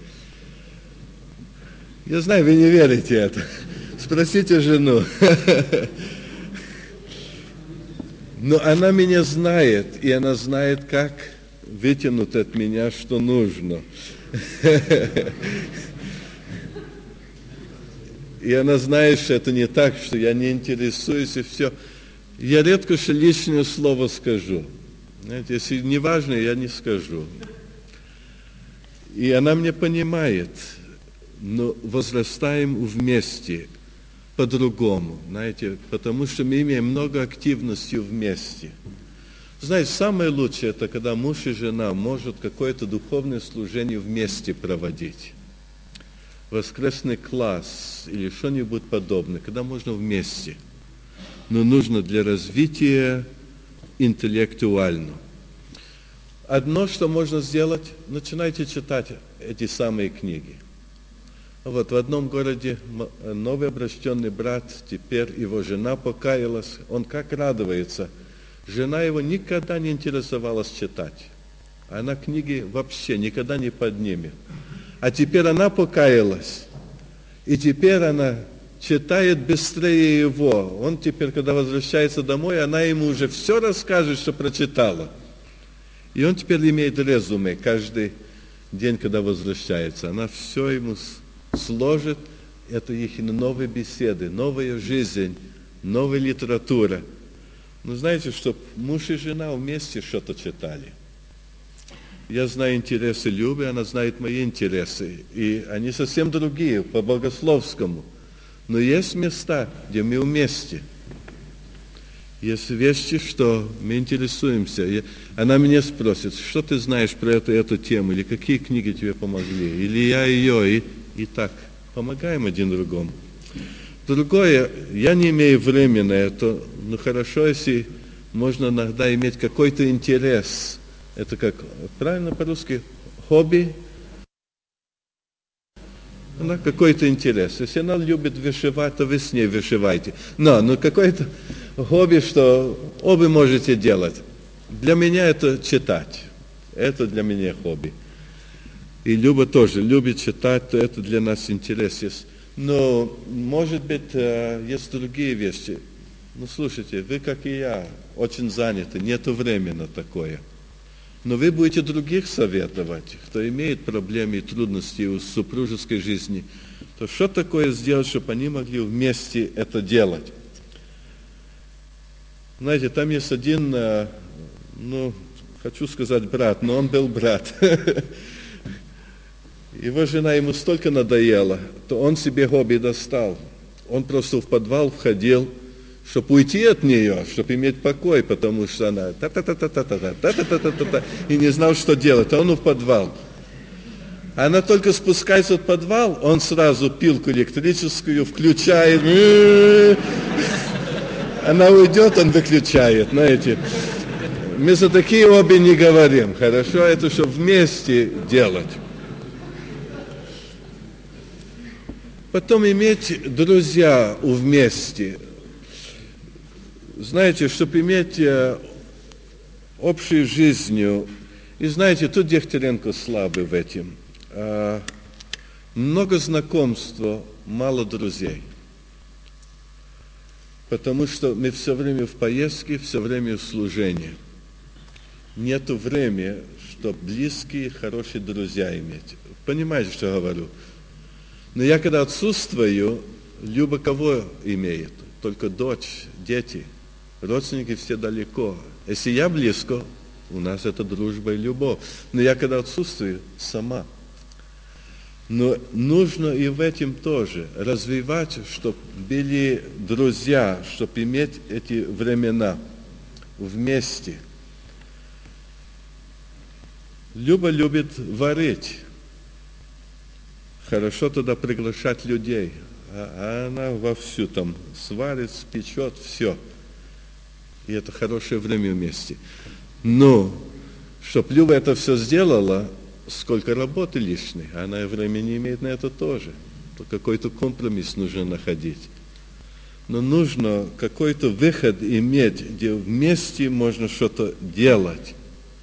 Я знаю, вы не верите это. Спросите жену. Но она меня знает, и она знает, как вытянуть от меня, что нужно. И она знает, что это не так, что я не интересуюсь, и все. Я редко что лишнее слово скажу. Знаете, если не важно, я не скажу. И она меня понимает, но возрастаем вместе по-другому, знаете, потому что мы имеем много активности вместе. Знаете, самое лучшее, это когда муж и жена могут какое-то духовное служение вместе проводить. Воскресный класс или что-нибудь подобное, когда можно вместе. Но нужно для развития интеллектуально. Одно, что можно сделать, начинайте читать эти самые книги. Вот в одном городе новый обращенный брат, теперь его жена покаялась, он как радуется. Жена его никогда не интересовалась читать. Она книги вообще никогда не поднимет. А теперь она покаялась. И теперь она читает быстрее его. Он теперь, когда возвращается домой, она ему уже все расскажет, что прочитала. И он теперь имеет резюме каждый день, когда возвращается. Она все ему сложит. Это их новые беседы, новая жизнь, новая литература. Но знаете, что муж и жена вместе что-то читали. Я знаю интересы Любы, она знает мои интересы. И они совсем другие, по богословскому. Но есть места, где мы вместе. Есть вещи, что мы интересуемся. И она меня спросит, что ты знаешь про эту, эту тему, или какие книги тебе помогли, или я ее, и, и так. Помогаем один другому. Другое, я не имею времени на это, но хорошо, если можно иногда иметь какой-то интерес. Это как, правильно по-русски, хобби? Ну, какой-то интерес. Если она любит вышивать, то вы с ней вышивайте. Но, ну какой-то хобби, что оба можете делать. Для меня это читать. Это для меня хобби. И Люба тоже любит читать, то это для нас интерес есть. Но, может быть, есть другие вещи. Ну, слушайте, вы, как и я, очень заняты, нет времени на такое. Но вы будете других советовать, кто имеет проблемы и трудности в супружеской жизни, то что такое сделать, чтобы они могли вместе это делать? Знаете, там есть один, ну, хочу сказать брат, но он был брат. Его жена ему столько надоела, то он себе хобби достал. Он просто в подвал входил, чтобы уйти от нее, чтобы иметь покой, потому что она та-та-та-та-та-та, та-та-та-та-та, и не знал, что делать, а он в подвал. Она только спускается в подвал, он сразу пилку электрическую включает. Она уйдет, он выключает, знаете. Мы за такие обе не говорим, хорошо? Это чтобы вместе делать. Потом иметь друзья вместе. Знаете, чтобы иметь общую жизнь, и знаете, тут Дегтяренко слабый в этом. Много знакомства, мало друзей. Потому что мы все время в поездке, все время в служении. Нет времени, чтобы близкие, хорошие друзья иметь. Понимаете, что я говорю? Но я когда отсутствую, Люба кого имеет? Только дочь, дети. Родственники все далеко. Если я близко, у нас это дружба и любовь. Но я когда отсутствую, сама. Но нужно и в этом тоже развивать, чтобы были друзья, чтобы иметь эти времена вместе. Люба любит варить. Хорошо туда приглашать людей. А она вовсю там сварит, спечет, все. И это хорошее время вместе. Но, чтобы Люба это все сделала, сколько работы лишней. Она времени имеет на это тоже. То какой-то компромисс нужно находить. Но нужно какой-то выход иметь, где вместе можно что-то делать.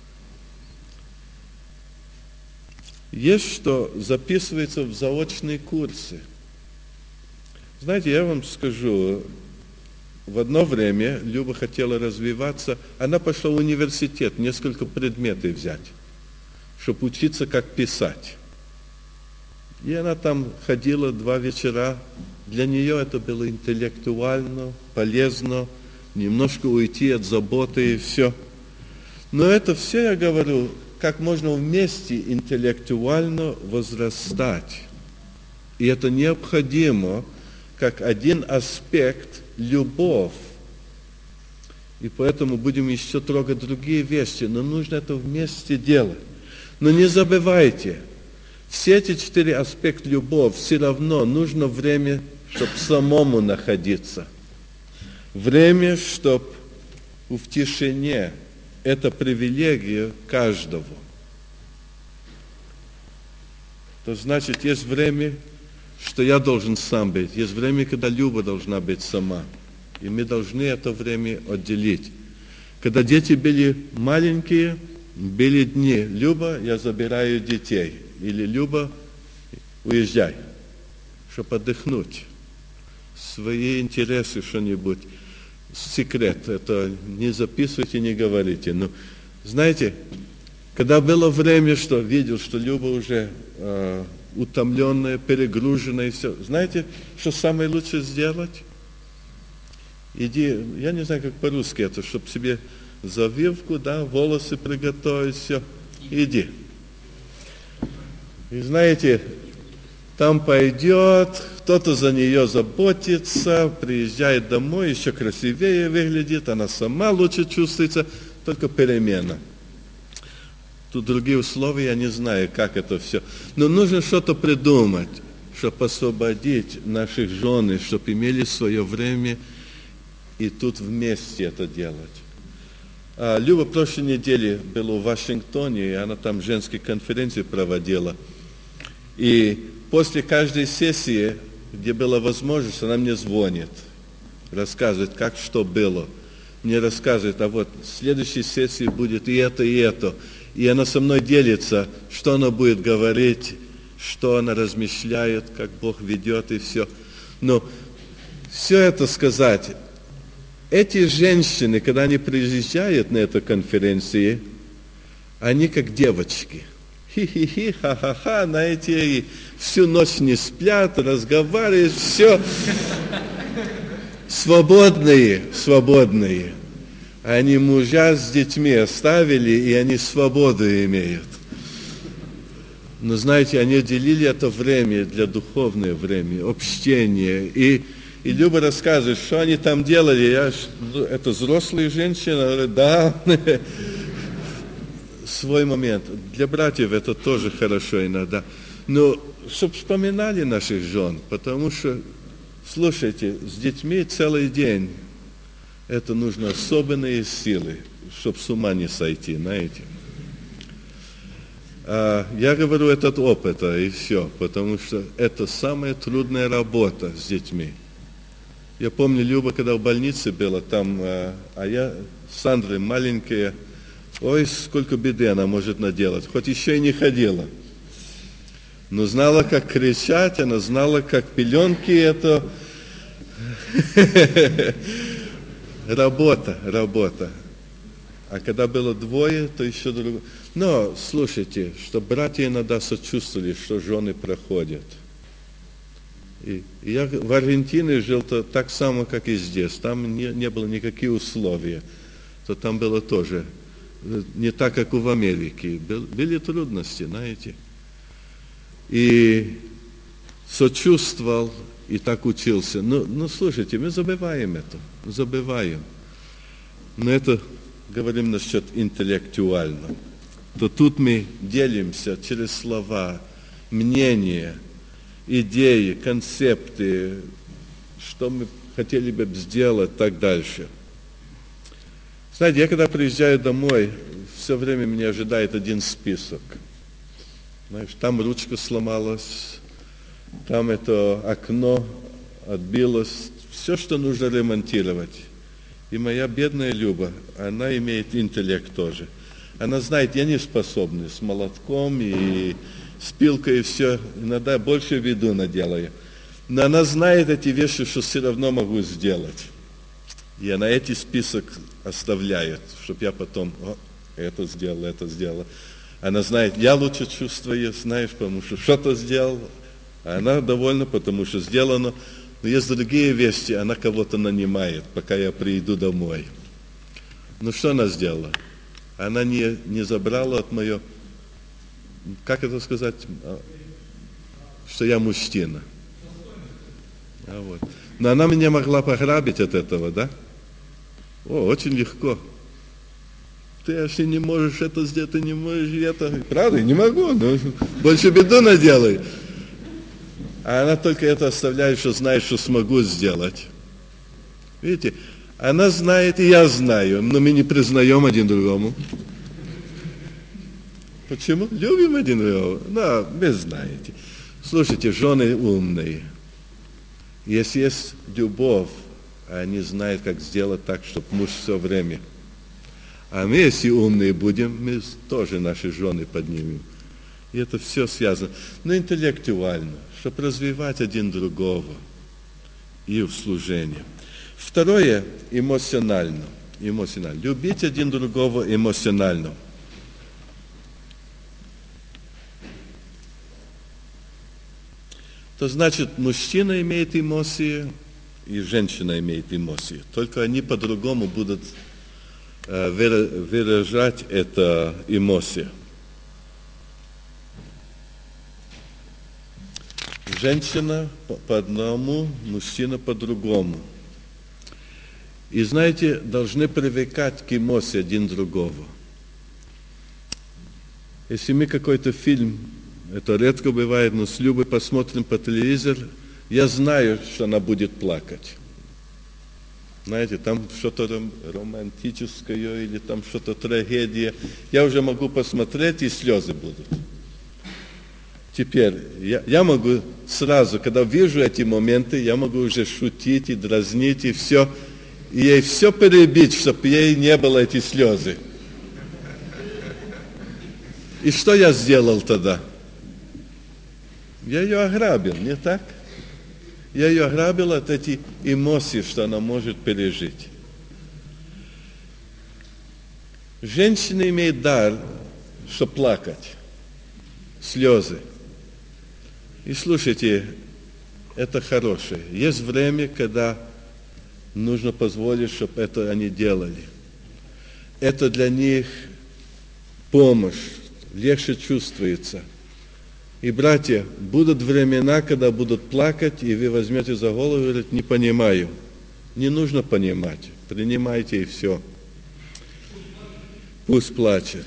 Есть что записывается в заочные курсы. Знаете, я вам скажу, в одно время Люба хотела развиваться, она пошла в университет, несколько предметов взять, чтобы учиться, как писать. И она там ходила два вечера. Для нее это было интеллектуально, полезно, немножко уйти от заботы и все. Но это все, я говорю, как можно вместе интеллектуально возрастать. И это необходимо, как один аспект – любовь. И поэтому будем еще трогать другие вещи, но нужно это вместе делать. Но не забывайте, все эти четыре аспекта любовь, все равно нужно время, чтобы самому находиться. Время, чтобы в тишине. Это привилегия каждого. То значит, есть время, что я должен сам быть. Есть время, когда Люба должна быть сама. И мы должны это время отделить. Когда дети были маленькие, были дни. Люба, я забираю детей. Или Люба, уезжай, чтобы отдохнуть. Свои интересы что-нибудь. Секрет, это не записывайте, не говорите. Но, знаете, когда было время, что видел, что Люба уже э, утомленная, перегруженная и все. Знаете, что самое лучшее сделать? Иди, я не знаю, как по-русски это, чтобы себе завивку, да, волосы приготовить, все. Иди. И знаете, там пойдет, кто-то за нее заботится, приезжает домой, еще красивее выглядит, она сама лучше чувствуется, только перемена. Тут другие условия, я не знаю, как это все. Но нужно что-то придумать, чтобы освободить наших жен, чтобы имели свое время и тут вместе это делать. А, Люба в прошлой неделе была в Вашингтоне, и она там женские конференции проводила. И после каждой сессии, где была возможность, она мне звонит, рассказывает, как что было. Мне рассказывает, а вот в следующей сессии будет и это, и это. И она со мной делится, что она будет говорить, что она размышляет, как Бог ведет и все. Но все это сказать, эти женщины, когда они приезжают на эту конференцию, они как девочки. Хи-хи-хи, ха-ха-ха, знаете, и всю ночь не спят, разговаривают, все. Свободные, свободные. Они мужа с детьми оставили, и они свободу имеют. Но знаете, они делили это время для духовного времени, общения. И, и Люба рассказывает, что они там делали. Я, это взрослые женщины, говорят, да, свой момент. Для братьев это тоже хорошо иногда. Но чтобы вспоминали наших жен, потому что, слушайте, с детьми целый день. Это нужно особенные силы, чтобы с ума не сойти, знаете. А, я говорю этот опыт, и все, потому что это самая трудная работа с детьми. Я помню, Люба, когда в больнице была, там, а, а я с Сандрой маленькая, ой, сколько беды она может наделать, хоть еще и не ходила. Но знала, как кричать, она знала, как пеленки это... Работа, работа. А когда было двое, то еще другое. Но, слушайте, что братья иногда сочувствовали, что жены проходят. И, и я в Аргентине жил -то так само, как и здесь. Там не, не было никаких условий. То там было тоже не так, как в Америке. Был, были трудности, знаете. и сочувствовал, и так учился. Ну, ну слушайте, мы забываем это, забываем. Но это говорим насчет интеллектуально. То тут мы делимся через слова, мнения, идеи, концепты, что мы хотели бы сделать, так дальше. Знаете, я когда приезжаю домой, все время меня ожидает один список. Знаешь, там ручка сломалась, там это окно отбилось, все, что нужно ремонтировать. И моя бедная Люба, она имеет интеллект тоже. Она знает, я не способный с молотком и с пилкой и все, иногда больше виду наделаю. Но она знает эти вещи, что все равно могу сделать. И она эти список оставляет, чтобы я потом, о, это сделал, это сделал. Она знает, я лучше чувствую, знаешь, потому что что-то сделал. А она довольна, потому что сделано. Но есть другие вещи, она кого-то нанимает, пока я приду домой. Ну что она сделала? Она не, не забрала от моего, как это сказать, что я мужчина. А вот. Но она меня могла пограбить от этого, да? О, очень легко. Ты вообще не можешь это сделать, ты не можешь это. Правда, не могу, но больше беду наделай. А она только это оставляет, что знает, что смогу сделать. Видите, она знает, и я знаю, но мы не признаем один другому. Почему? Любим один другого. Да, вы знаете. Слушайте, жены умные. Если есть любовь, они знают, как сделать так, чтобы муж все время. А мы, если умные будем, мы тоже наши жены поднимем. И это все связано. Но интеллектуально, чтобы развивать один другого и в служении. Второе, эмоционально. Эмоционально. Любить один другого эмоционально. То значит, мужчина имеет эмоции, и женщина имеет эмоции. Только они по-другому будут э, выражать эту эмоцию. Женщина по одному, мужчина по-другому. И знаете, должны привыкать к эмоциям один другого. Если мы какой-то фильм, это редко бывает, но с Любой посмотрим по телевизору, я знаю, что она будет плакать. Знаете, там что-то романтическое или там что-то трагедия. Я уже могу посмотреть, и слезы будут. Теперь, я, я могу сразу, когда вижу эти моменты, я могу уже шутить и дразнить, и все, и ей все перебить, чтобы ей не было эти слезы. И что я сделал тогда? Я ее ограбил, не так? Я ее ограбил от этих эмоций, что она может пережить. Женщина имеет дар, что плакать, слезы. И слушайте, это хорошее. Есть время, когда нужно позволить, чтобы это они делали. Это для них помощь, легче чувствуется. И, братья, будут времена, когда будут плакать, и вы возьмете за голову и говорите, не понимаю. Не нужно понимать. Принимайте и все. Пусть плачет.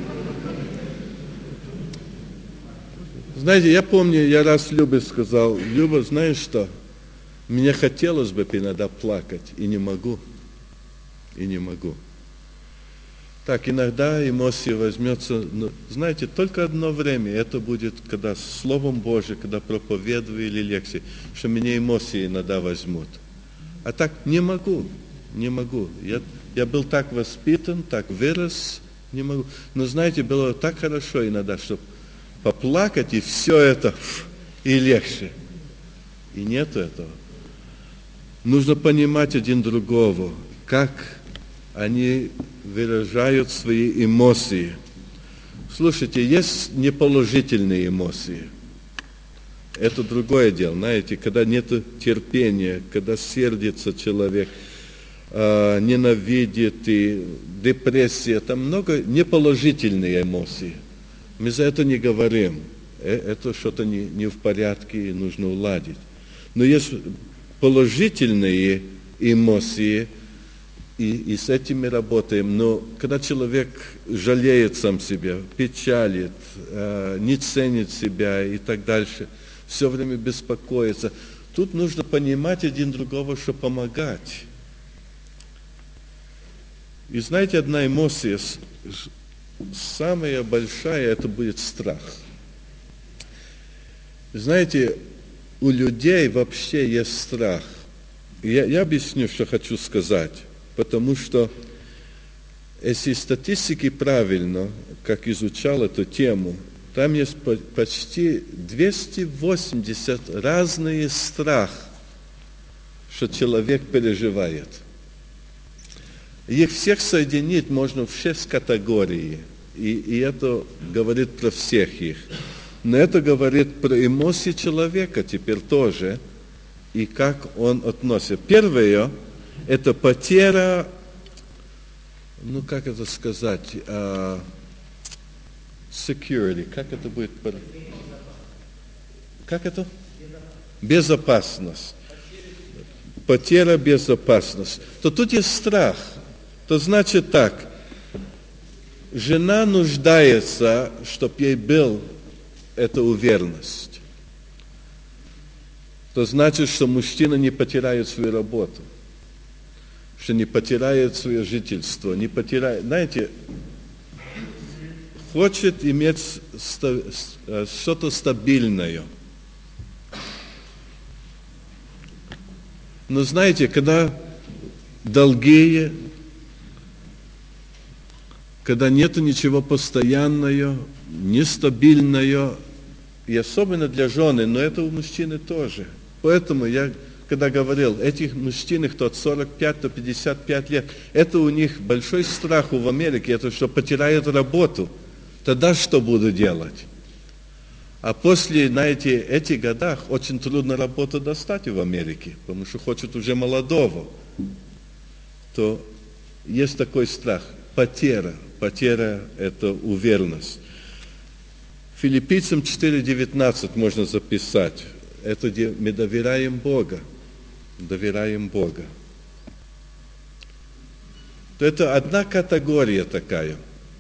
Знаете, я помню, я раз Любе сказал, Люба, знаешь что? Мне хотелось бы иногда плакать, и не могу. И не могу. Так, иногда эмоции возьмется, но, знаете, только одно время, это будет, когда Словом Божьим, когда проповедую или лекции, что меня эмоции иногда возьмут. А так не могу, не могу. Я, я был так воспитан, так вырос, не могу. Но, знаете, было так хорошо иногда, чтобы поплакать, и все это, и легче. И нет этого. Нужно понимать один другого, как они выражают свои эмоции. Слушайте, есть неположительные эмоции. Это другое дело, знаете, когда нет терпения, когда сердится человек, э, ненавидит, и депрессия, там много неположительных эмоций. Мы за это не говорим. это что-то не, не в порядке, и нужно уладить. Но есть положительные эмоции, и, и с этими работаем. Но когда человек жалеет сам себя, печалит, э, не ценит себя и так дальше, все время беспокоится, тут нужно понимать один другого, что помогать. И знаете, одна эмоция, самая большая, это будет страх. Знаете, у людей вообще есть страх. Я, я объясню, что хочу сказать. Потому что, если статистики правильно, как изучал эту тему, там есть почти двести восемьдесят разные страх, что человек переживает. Их всех соединить можно в шесть категорий, и, и это говорит про всех их. Но это говорит про эмоции человека теперь тоже, и как он относится. Первое – это потеря, ну как это сказать, uh, security, как это будет? Как это? Безопасность. Потеря безопасности. То тут есть страх. То значит так, жена нуждается, чтобы ей был эта уверенность. То значит, что мужчина не потеряет свою работу, что не потеряет свое жительство, не потеряет, знаете, хочет иметь что-то стабильное. Но знаете, когда долгие, когда нет ничего постоянного, нестабильного, и особенно для жены, но это у мужчины тоже. Поэтому я, когда говорил, этих мужчин, кто от сорок пять до пятьдесят пять лет, это у них большой страх в Америке, это что потеряют работу. Тогда что буду делать? А после, знаете, этих годах очень трудно работу достать в Америке, потому что хочет уже молодого. То есть такой страх, потеря. Потеря – это уверенность. Филиппийцам четыре девятнадцать можно записать. Это где мы доверяем Бога. Доверяем Бога. То это одна категория такая.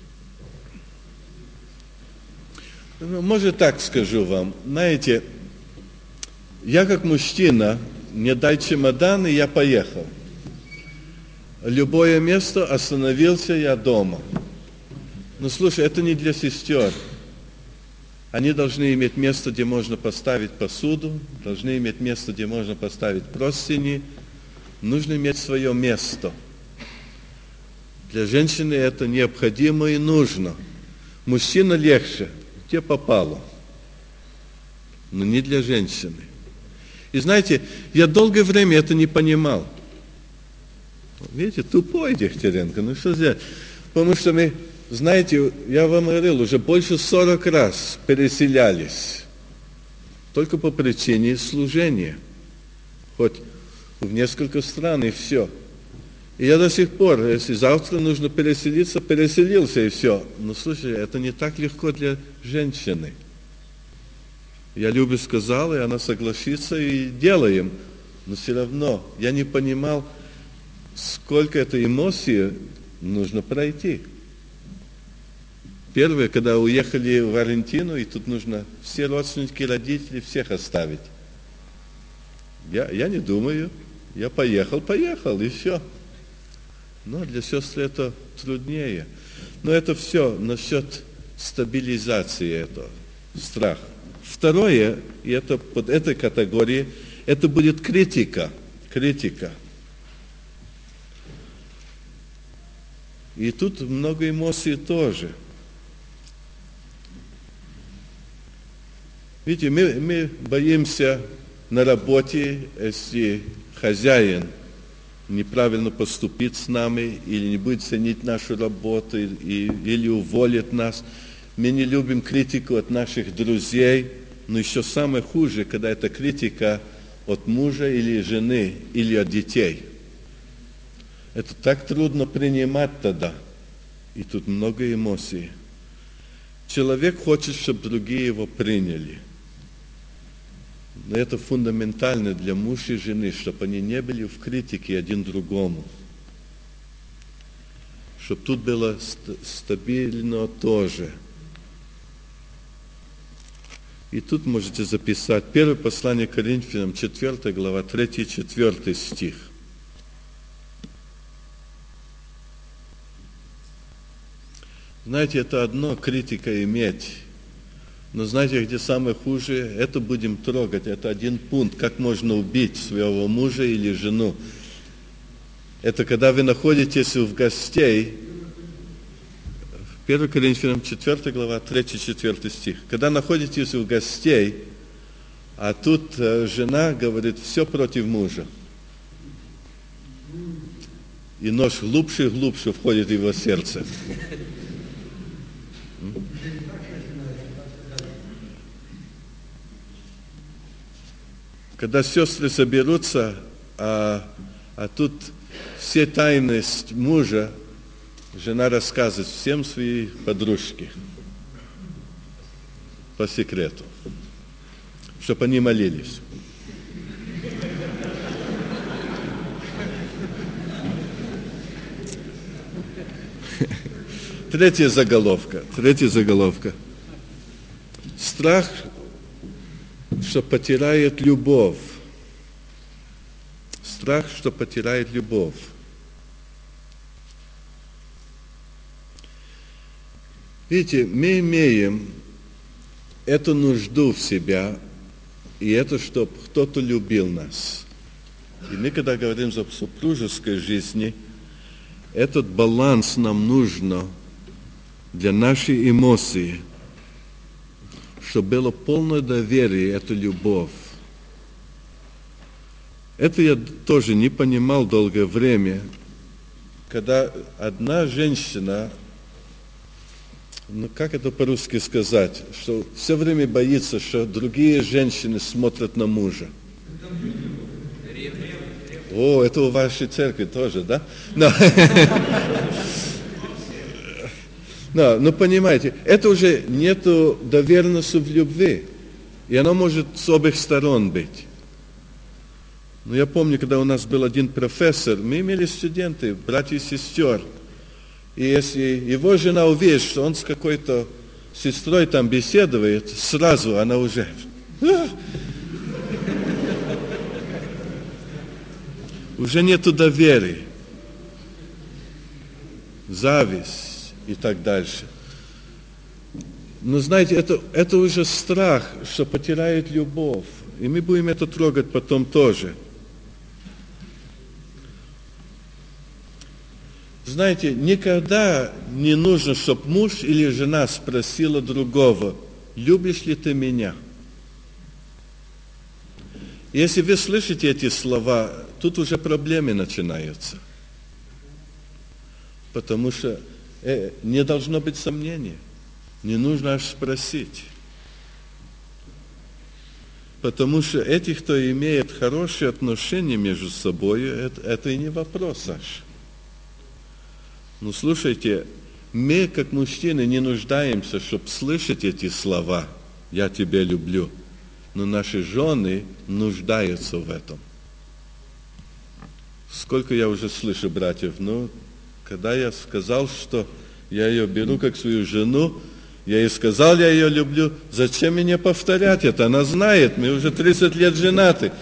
Ну, может, так скажу вам. Знаете, я как мужчина, мне дай чемодан, и я поехал. Любое место, остановился, я дома. Но слушай, это не для сестер. Они должны иметь место, где можно поставить посуду, должны иметь место, где можно поставить простыни. Нужно иметь свое место. Для женщины это необходимо и нужно. Мужчина легче, где попало. Но не для женщины. И знаете, я долгое время это не понимал. Видите, тупой Дегтяренко, ну что сделать? Потому что мы, знаете, я вам говорил, уже больше сорок раз переселялись. Только по причине служения. Хоть в несколько стран и все. И я до сих пор, если завтра нужно переселиться, переселился и все. Но слушай, это не так легко для женщины. Я Любе сказал, и она согласится, и делаем. Но все равно я не понимал, сколько этой эмоции нужно пройти. Первое, когда уехали в Аргентину, и тут нужно все родственники, родители, всех оставить. Я, я не думаю, я поехал, поехал, и все. Но для сестры это труднее. Но это все насчет стабилизации этого, страх. Второе, и это под этой категорией, это будет критика. Критика. И тут много эмоций тоже. Видите, мы, мы боимся на работе, если хозяин неправильно поступит с нами, или не будет ценить нашу работу, и, или уволит нас. Мы не любим критику от наших друзей, но еще самое хуже, когда это критика от мужа или жены, или от детей. Это так трудно принимать тогда. И тут много эмоций. Человек хочет, чтобы другие его приняли. Но это фундаментально для мужа и жены, чтобы они не были в критике один другому. Чтобы тут было стабильно тоже. И тут можете записать первое послание Коринфянам, четвёртая глава, третий-четвёртый стих. Знаете, это одно критика иметь. Но знаете, где самое хуже? Это будем трогать. Это один пункт, как можно убить своего мужа или жену. Это когда вы находитесь у гостей, первое Коринфянам, четвёртая глава, третий-четвёртый стих. Когда находитесь у гостей, а тут э, жена говорит, все против мужа. И нож глубже и глубже входит в его сердце. Когда сестры соберутся, а, а тут все тайны мужа, жена рассказывает всем своей подружке по секрету, чтобы они молились. Третья заголовка. Третья заголовка. Страх, что потеряет любовь. Страх, что потеряет любовь. Видите, мы имеем эту нужду в себя, и это, чтобы кто-то любил нас. И мы, когда говорим о супружеской жизни, этот баланс нам нужно для нашей эмоции, чтобы было полное доверие, это любовь. Это я тоже не понимал долгое время, когда одна женщина, ну как это по-русски сказать, что все время боится, что другие женщины смотрят на мужа. О, это у вашей церкви тоже, да? Но, но, но понимаете, это уже нету доверенности в любви. И оно может с обеих сторон быть. Но я помню, когда у нас был один профессор, мы имели студенты, братья и сестер. И если его жена увидит, что он с какой-то сестрой там беседует, сразу она уже... Уже нету доверия, зависть и так дальше. Но знаете, это, это уже страх, что потеряет любовь. И мы будем это трогать потом тоже. Знаете, никогда не нужно, чтобы муж или жена спросила другого, любишь ли ты меня? Если вы слышите эти слова, тут уже проблемы начинаются. Потому что э, не должно быть сомнений. Не нужно аж спросить. Потому что эти, кто имеет хорошие отношения между собой, это, это и не вопрос аж. Ну, слушайте, мы, как мужчины, не нуждаемся, чтобы слышать эти слова «я тебя люблю». Но наши жены нуждаются в этом. Сколько я уже слышу, братьев, ну, когда я сказал, что я ее беру как свою жену, я ей сказал, я ее люблю, зачем мне повторять это? Она знает, мы уже тридцать лет женаты.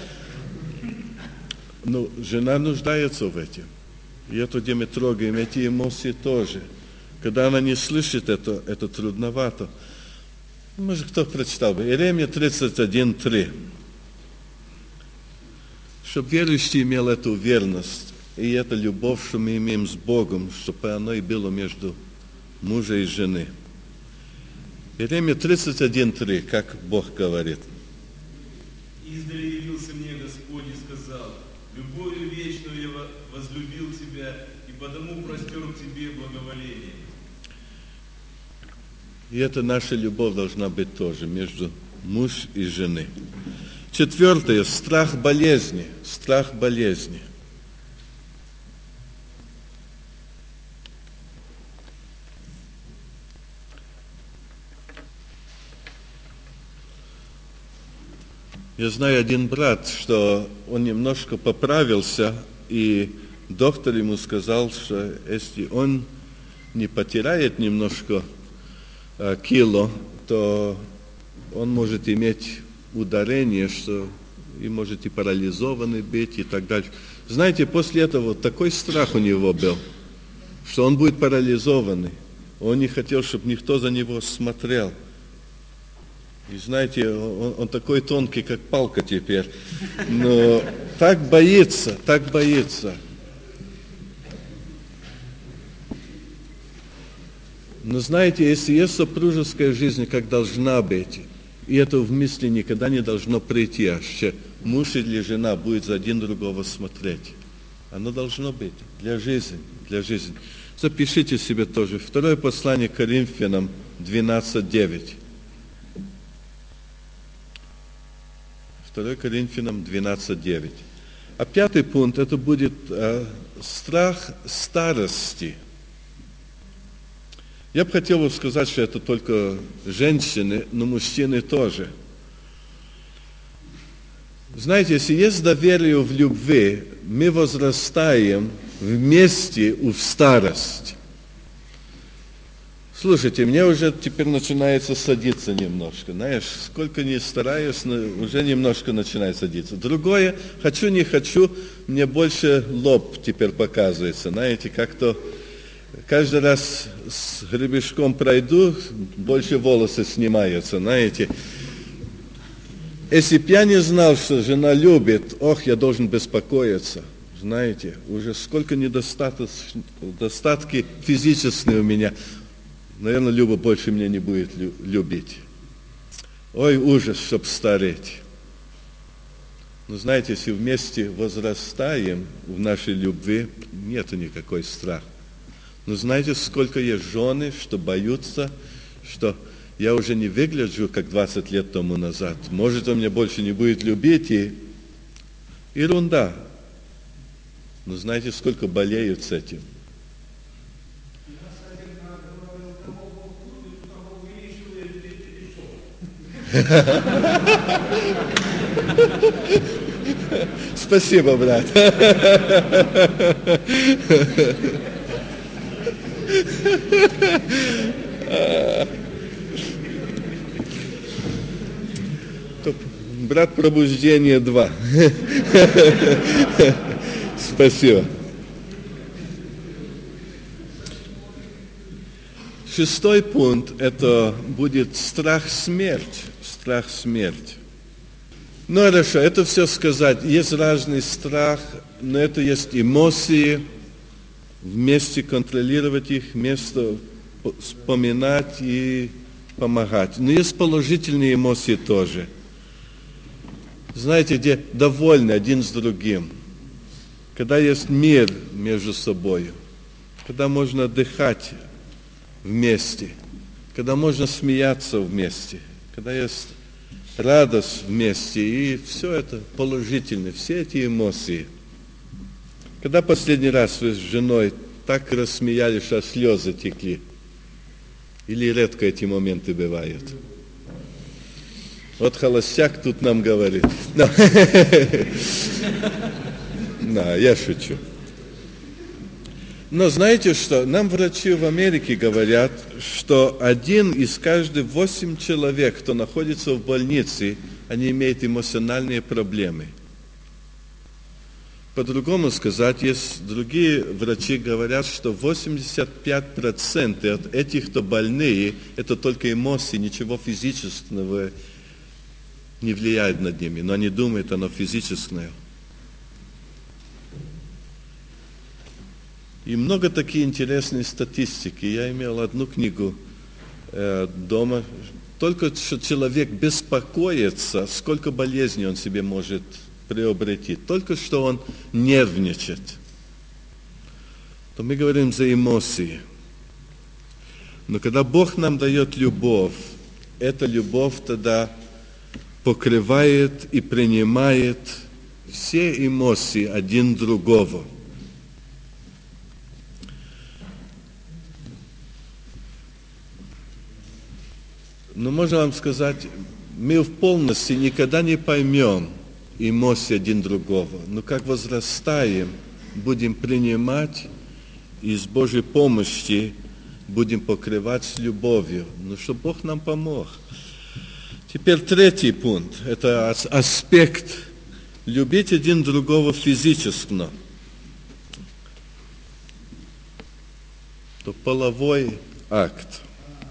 Ну, жена нуждается в этом. И это, где мы трогаем, эти эмоции тоже. Когда она не слышит это, это трудновато. Может, кто прочитал бы? Иеремия тридцать один три. Чтобы верующий имел эту верность и эту любовь, что мы имеем с Богом, чтобы оно и было между мужа и жены. Иеремия тридцать один три, как Бог говорит. «Издали явился мне Господь и сказал, любовью вечную я возлюбил тебя, и потому простер к тебе благоволение». И это наша любовь должна быть тоже между муж и женой. Четвертое, страх болезни. Страх болезни. Я знаю один брат, что он немножко поправился, и доктор ему сказал, что если он не потеряет немножко э, кило, то он может иметь ударение, что и может и парализованный быть, и так дальше. Знаете, после этого такой страх у него был, что он будет парализованный. Он не хотел, чтобы никто за него смотрел. И знаете, он, он такой тонкий, как палка теперь. Но так боится, так боится. Но знаете, если есть супружеская жизнь, как должна быть, и это в мысли никогда не должно прийти, аж что муж или жена будет за один другого смотреть. Оно должно быть для жизни, для жизни. Запишите себе тоже. Второе послание к Коринфянам двенадцать девять. второе Коринфянам двенадцать девять. А пятый пункт, это будет э, страх старости. Я бы хотел бы сказать, что это только женщины, но мужчины тоже. Знаете, если есть доверие в любви, мы возрастаем вместе в старость. Слушайте, мне уже теперь начинается садиться немножко. Знаешь, сколько ни стараюсь, но уже немножко начинает садиться. Другое, хочу, не хочу, мне больше лоб теперь показывается. Знаете, как-то каждый раз с гребешком пройду, больше волосы снимаются, знаете. Если б я не знал, что жена любит, ох, я должен беспокоиться. Знаете, уже сколько недостатки физические у меня. Наверное, Люба больше меня не будет любить. Ой, ужас, чтоб стареть. Но знаете, если вместе возрастаем в нашей любви, нету никакой страха. Но знаете, сколько есть жены, что боятся, что я уже не выгляжу, как двадцать лет тому назад. Может, он меня больше не будет любить, и ерунда. Но знаете, сколько болеют с этим. Спасибо, брат. Брат пробуждение два. Спасибо. Шестой пункт – это будет страх смерти. Страх смерти. Ну хорошо, это все сказать. Есть разный страх, но это есть эмоции. Вместе контролировать их, вместе вспоминать и помогать. Но есть положительные эмоции тоже. Знаете, где довольны один с другим. Когда есть мир между собой. Когда можно отдыхать вместе. Когда можно смеяться вместе. Когда есть радость вместе. И все это положительно. Все эти эмоции. Когда последний раз вы с женой так рассмеялись, что слезы текли? Или редко эти моменты бывают? Вот холостяк тут нам говорит. Да, я шучу. Но знаете что? Нам врачи в Америке говорят, что один из каждых восемь человек, кто находится в больнице, они имеют эмоциональные проблемы. По-другому сказать, есть другие врачи говорят, что восемьдесят пять процентов от этих, кто больные, это только эмоции, ничего физического не влияет над ними, но они думают, оно физическое. И много таких интересных статистики. Я имел одну книгу э, дома, только что человек беспокоится, сколько болезней он себе может приобрети, только что он нервничает. То мы говорим за эмоции. Но когда Бог нам дает любовь, эта любовь тогда покрывает и принимает все эмоции один другого. Но можно вам сказать, мы в полности никогда не поймем эмоции один другого. Но как возрастаем, будем принимать и с Божьей помощью будем покрывать с любовью. Ну, чтобы Бог нам помог. Теперь третий пункт. Это аспект любить один другого физически. То половой акт.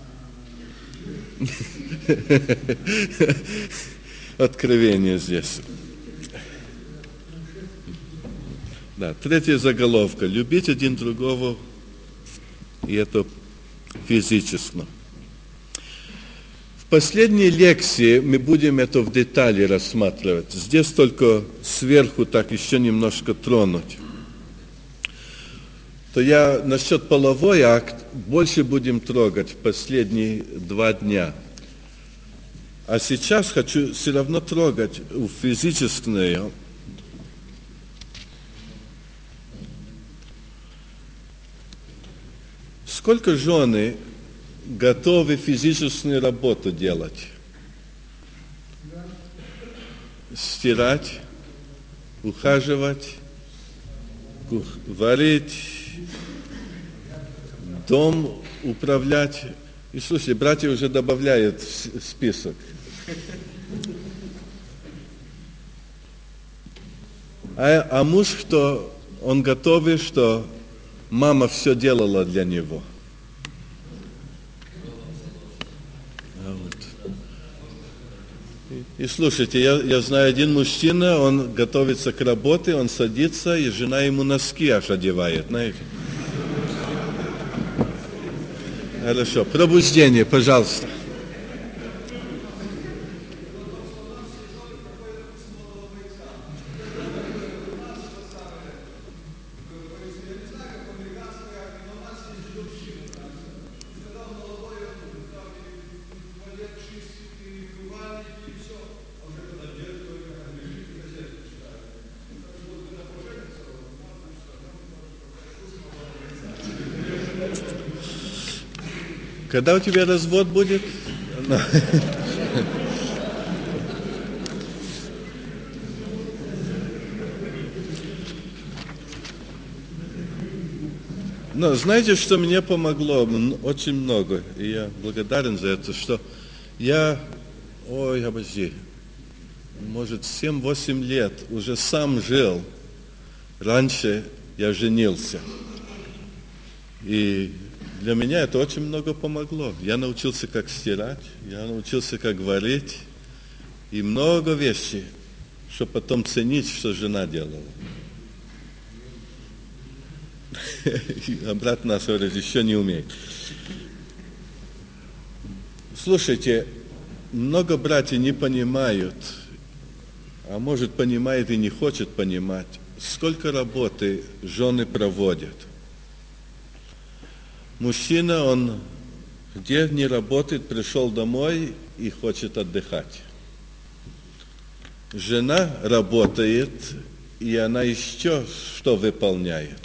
Откровение здесь. Да, третья заголовка. Любить один другого, и это физически. В последней лекции мы будем это в детали рассматривать. Здесь только сверху так еще немножко тронуть. То я насчет половой акт больше будем трогать в последние два дня. А сейчас хочу все равно трогать физическое. Сколько жены готовы физическую работу делать? Стирать, ухаживать, варить, дом управлять. И слушай, братья уже добавляют в список. А, а муж, что он готовый, что мама все делала для него. А вот. И, и слушайте, я, я знаю один мужчина, он готовится к работе, он садится, и жена ему носки аж одевает, знаете. Хорошо, пробуждение, пожалуйста. Когда у тебя развод будет? Но знаете, что мне помогло? Очень много. И я благодарен за это, что я, ой, обожди, может, семь-восемь лет уже сам жил. Раньше я женился. И для меня это очень много помогло. Я научился, как стирать, я научился, как варить, и много вещей, чтобы потом ценить, что жена делала. А брат нас говорит, еще не умеет. Слушайте, много братьев не понимают, а может понимает и не хочет понимать, сколько работы жены проводят. Мужчина, он где не работает, пришел домой и хочет отдыхать. Жена работает, и она еще что выполняет?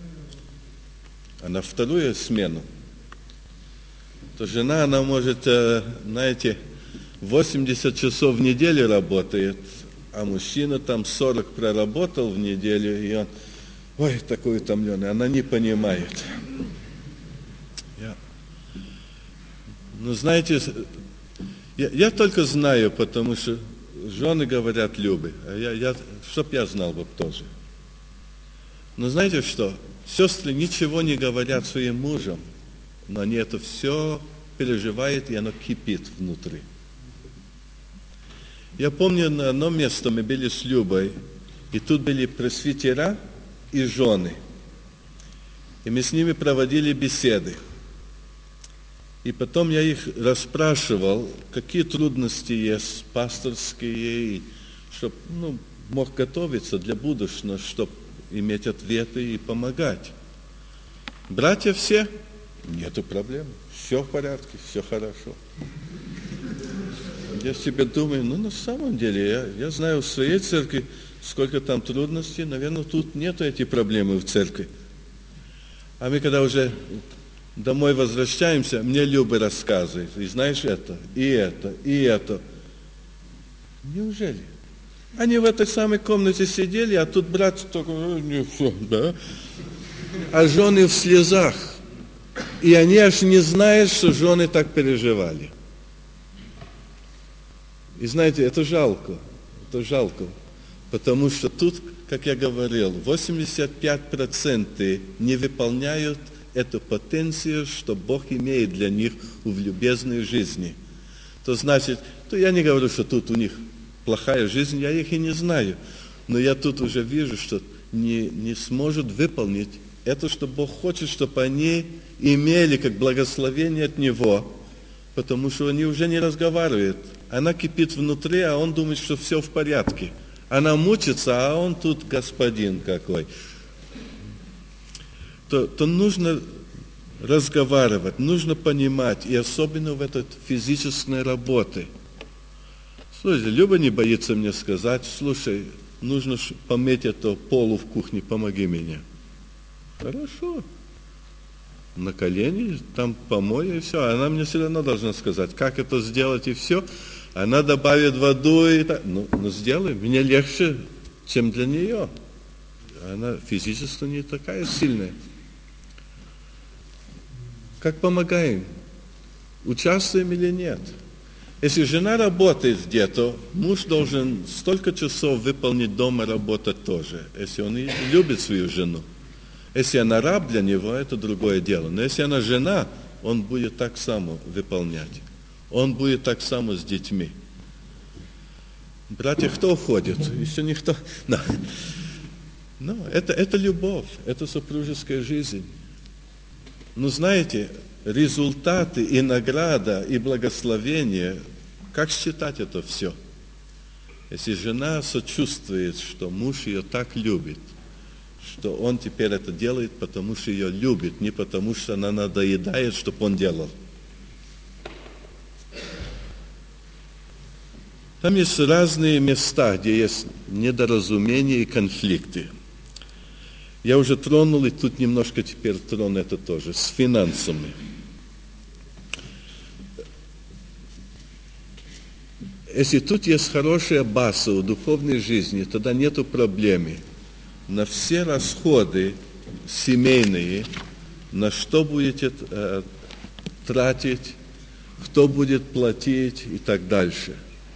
Она вторую смену. То жена, она может, знаете, восемьдесят часов в неделю работает, а мужчина там сорок проработал в неделю, и он, ой, такой утомленный, она не понимает. Я, ну, знаете, я, я только знаю, потому что жены говорят любы, а я, я, чтоб я знал бы тоже. Но знаете что? Сестры ничего не говорят своим мужам, но они это все переживают, и оно кипит внутри. Я помню, на одном месте мы были с Любой, и тут были пресвитера и жены. И мы с ними проводили беседы. И потом я их расспрашивал, какие трудности есть пасторские, чтобы ну, мог готовиться для будущего, чтобы иметь ответы и помогать. Братья все, нету проблем, все в порядке, все хорошо. Я себе думаю, ну на самом деле, я, я знаю в своей церкви, сколько там трудностей, наверное, тут нету этих проблем в церкви. А мы когда уже домой возвращаемся, мне Люба рассказывает, и знаешь это, и это, и это. Неужели? Они в этой самой комнате сидели, а тут брат только, ну, не все, да? А жены в слезах. И они аж не знают, что жены так переживали. И знаете, это жалко, это жалко. Потому что тут, как я говорил, восемьдесят пять процентов не выполняют эту потенцию, что Бог имеет для них в любезной жизни. То значит, то я не говорю, что тут у них плохая жизнь, я их и не знаю. Но я тут уже вижу, что не, не сможет выполнить это, что Бог хочет, чтобы они имели как благословение от Него, потому что они уже не разговаривают. Она кипит внутри, а он думает, что все в порядке. Она мучится, а он тут господин какой. То, то нужно разговаривать, нужно понимать, и особенно в этой физической работе. Слушай, Люба не боится мне сказать, слушай, нужно помыть это полу в кухне, помоги мне. Хорошо. На колени, там помой, и все. Она мне все равно должна сказать, как это сделать, и все. Она добавит воду, и так. Ну, ну сделай, мне легче, чем для нее. Она физически не такая сильная. Как помогаем? Участвуем или нет? Если жена работает где-то, муж должен столько часов выполнить дома работать тоже, если он любит свою жену. Если она раб для него, это другое дело. Но если она жена, он будет так само выполнять. Он будет так само с детьми. Братья, кто уходит? Еще никто. Но, но это, это любовь, это супружеская жизнь. Но знаете, результаты и награда, и благословение, как считать это все? Если жена сочувствует, что муж ее так любит, что он теперь это делает, потому что ее любит, не потому что она надоедает, чтобы он делал. Там есть разные места, где есть недоразумения и конфликты. Я уже тронул, и тут немножко теперь трону это тоже, с финансами. Если тут есть хорошая база в духовной жизни, тогда нету проблемы. На все расходы семейные, на что будете э, тратить, кто будет платить и так дальше.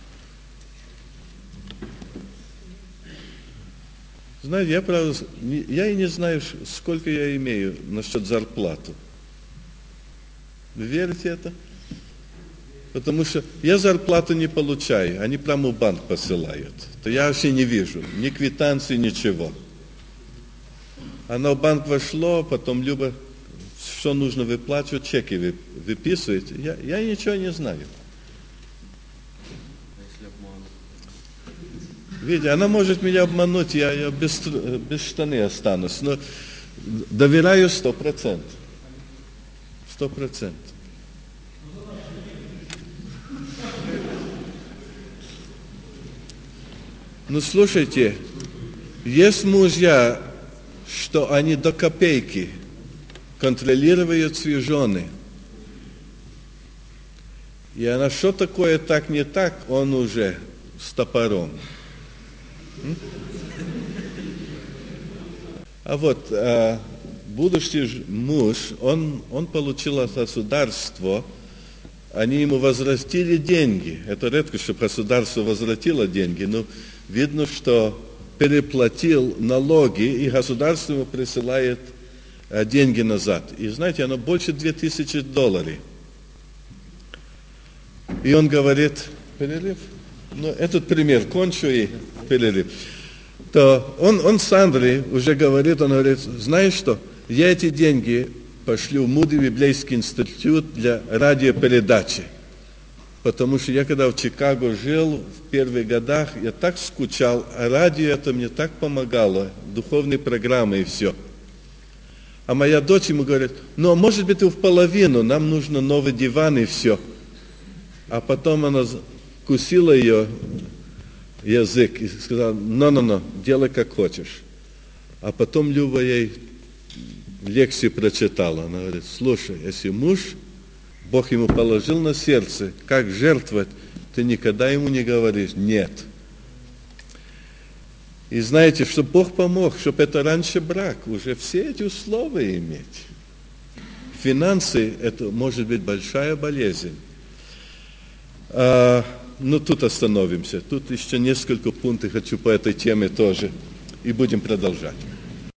Знаете, я, правда, я и не знаю, сколько я имею насчет зарплаты. Вы верите это? Потому что я зарплату не получаю, они прямо в банк посылают. То я вообще не вижу ни квитанции, ничего. Оно в банк вошло, потом Люба, что нужно выплачивать, чеки выписывает. Я, я ничего не знаю. Видите, она может меня обмануть, я, я без, без штаны останусь. Но доверяю сто процентов. Сто процентов. Ну, слушайте, есть мужья, что они до копейки контролируют свои жены. И она что такое так не так, он уже с топором. А вот а, будущий муж, он, он получил от государства, они ему возвратили деньги. Это редко, чтобы государство возвратило деньги, но видно, что переплатил налоги, и государство ему присылает а, деньги назад. И знаете, оно больше две тысячи долларов. И он говорит, перерыв? Ну, этот пример кончу и перерыв. То он, он с Андрей уже говорит, он говорит, знаешь что, я эти деньги пошлю в Муди Библейский институт для радиопередачи. Потому что я когда в Чикаго жил, в первых годах, я так скучал, а радио это мне так помогало, духовные программы и все. А моя дочь ему говорит, ну, может быть, и в половину, нам нужно новый диван и все. А потом она кусила ее язык и сказала, ну-ну-ну, делай как хочешь. А потом Люба ей лекцию прочитала. Она говорит, слушай, если муж, Бог ему положил на сердце, как жертвовать, ты никогда ему не говоришь «нет». И знаете, чтобы Бог помог, чтобы это раньше брак, уже все эти условия иметь. Финансы – это может быть большая болезнь. А, ну, тут остановимся. Тут еще несколько пунктов хочу по этой теме тоже. И будем продолжать.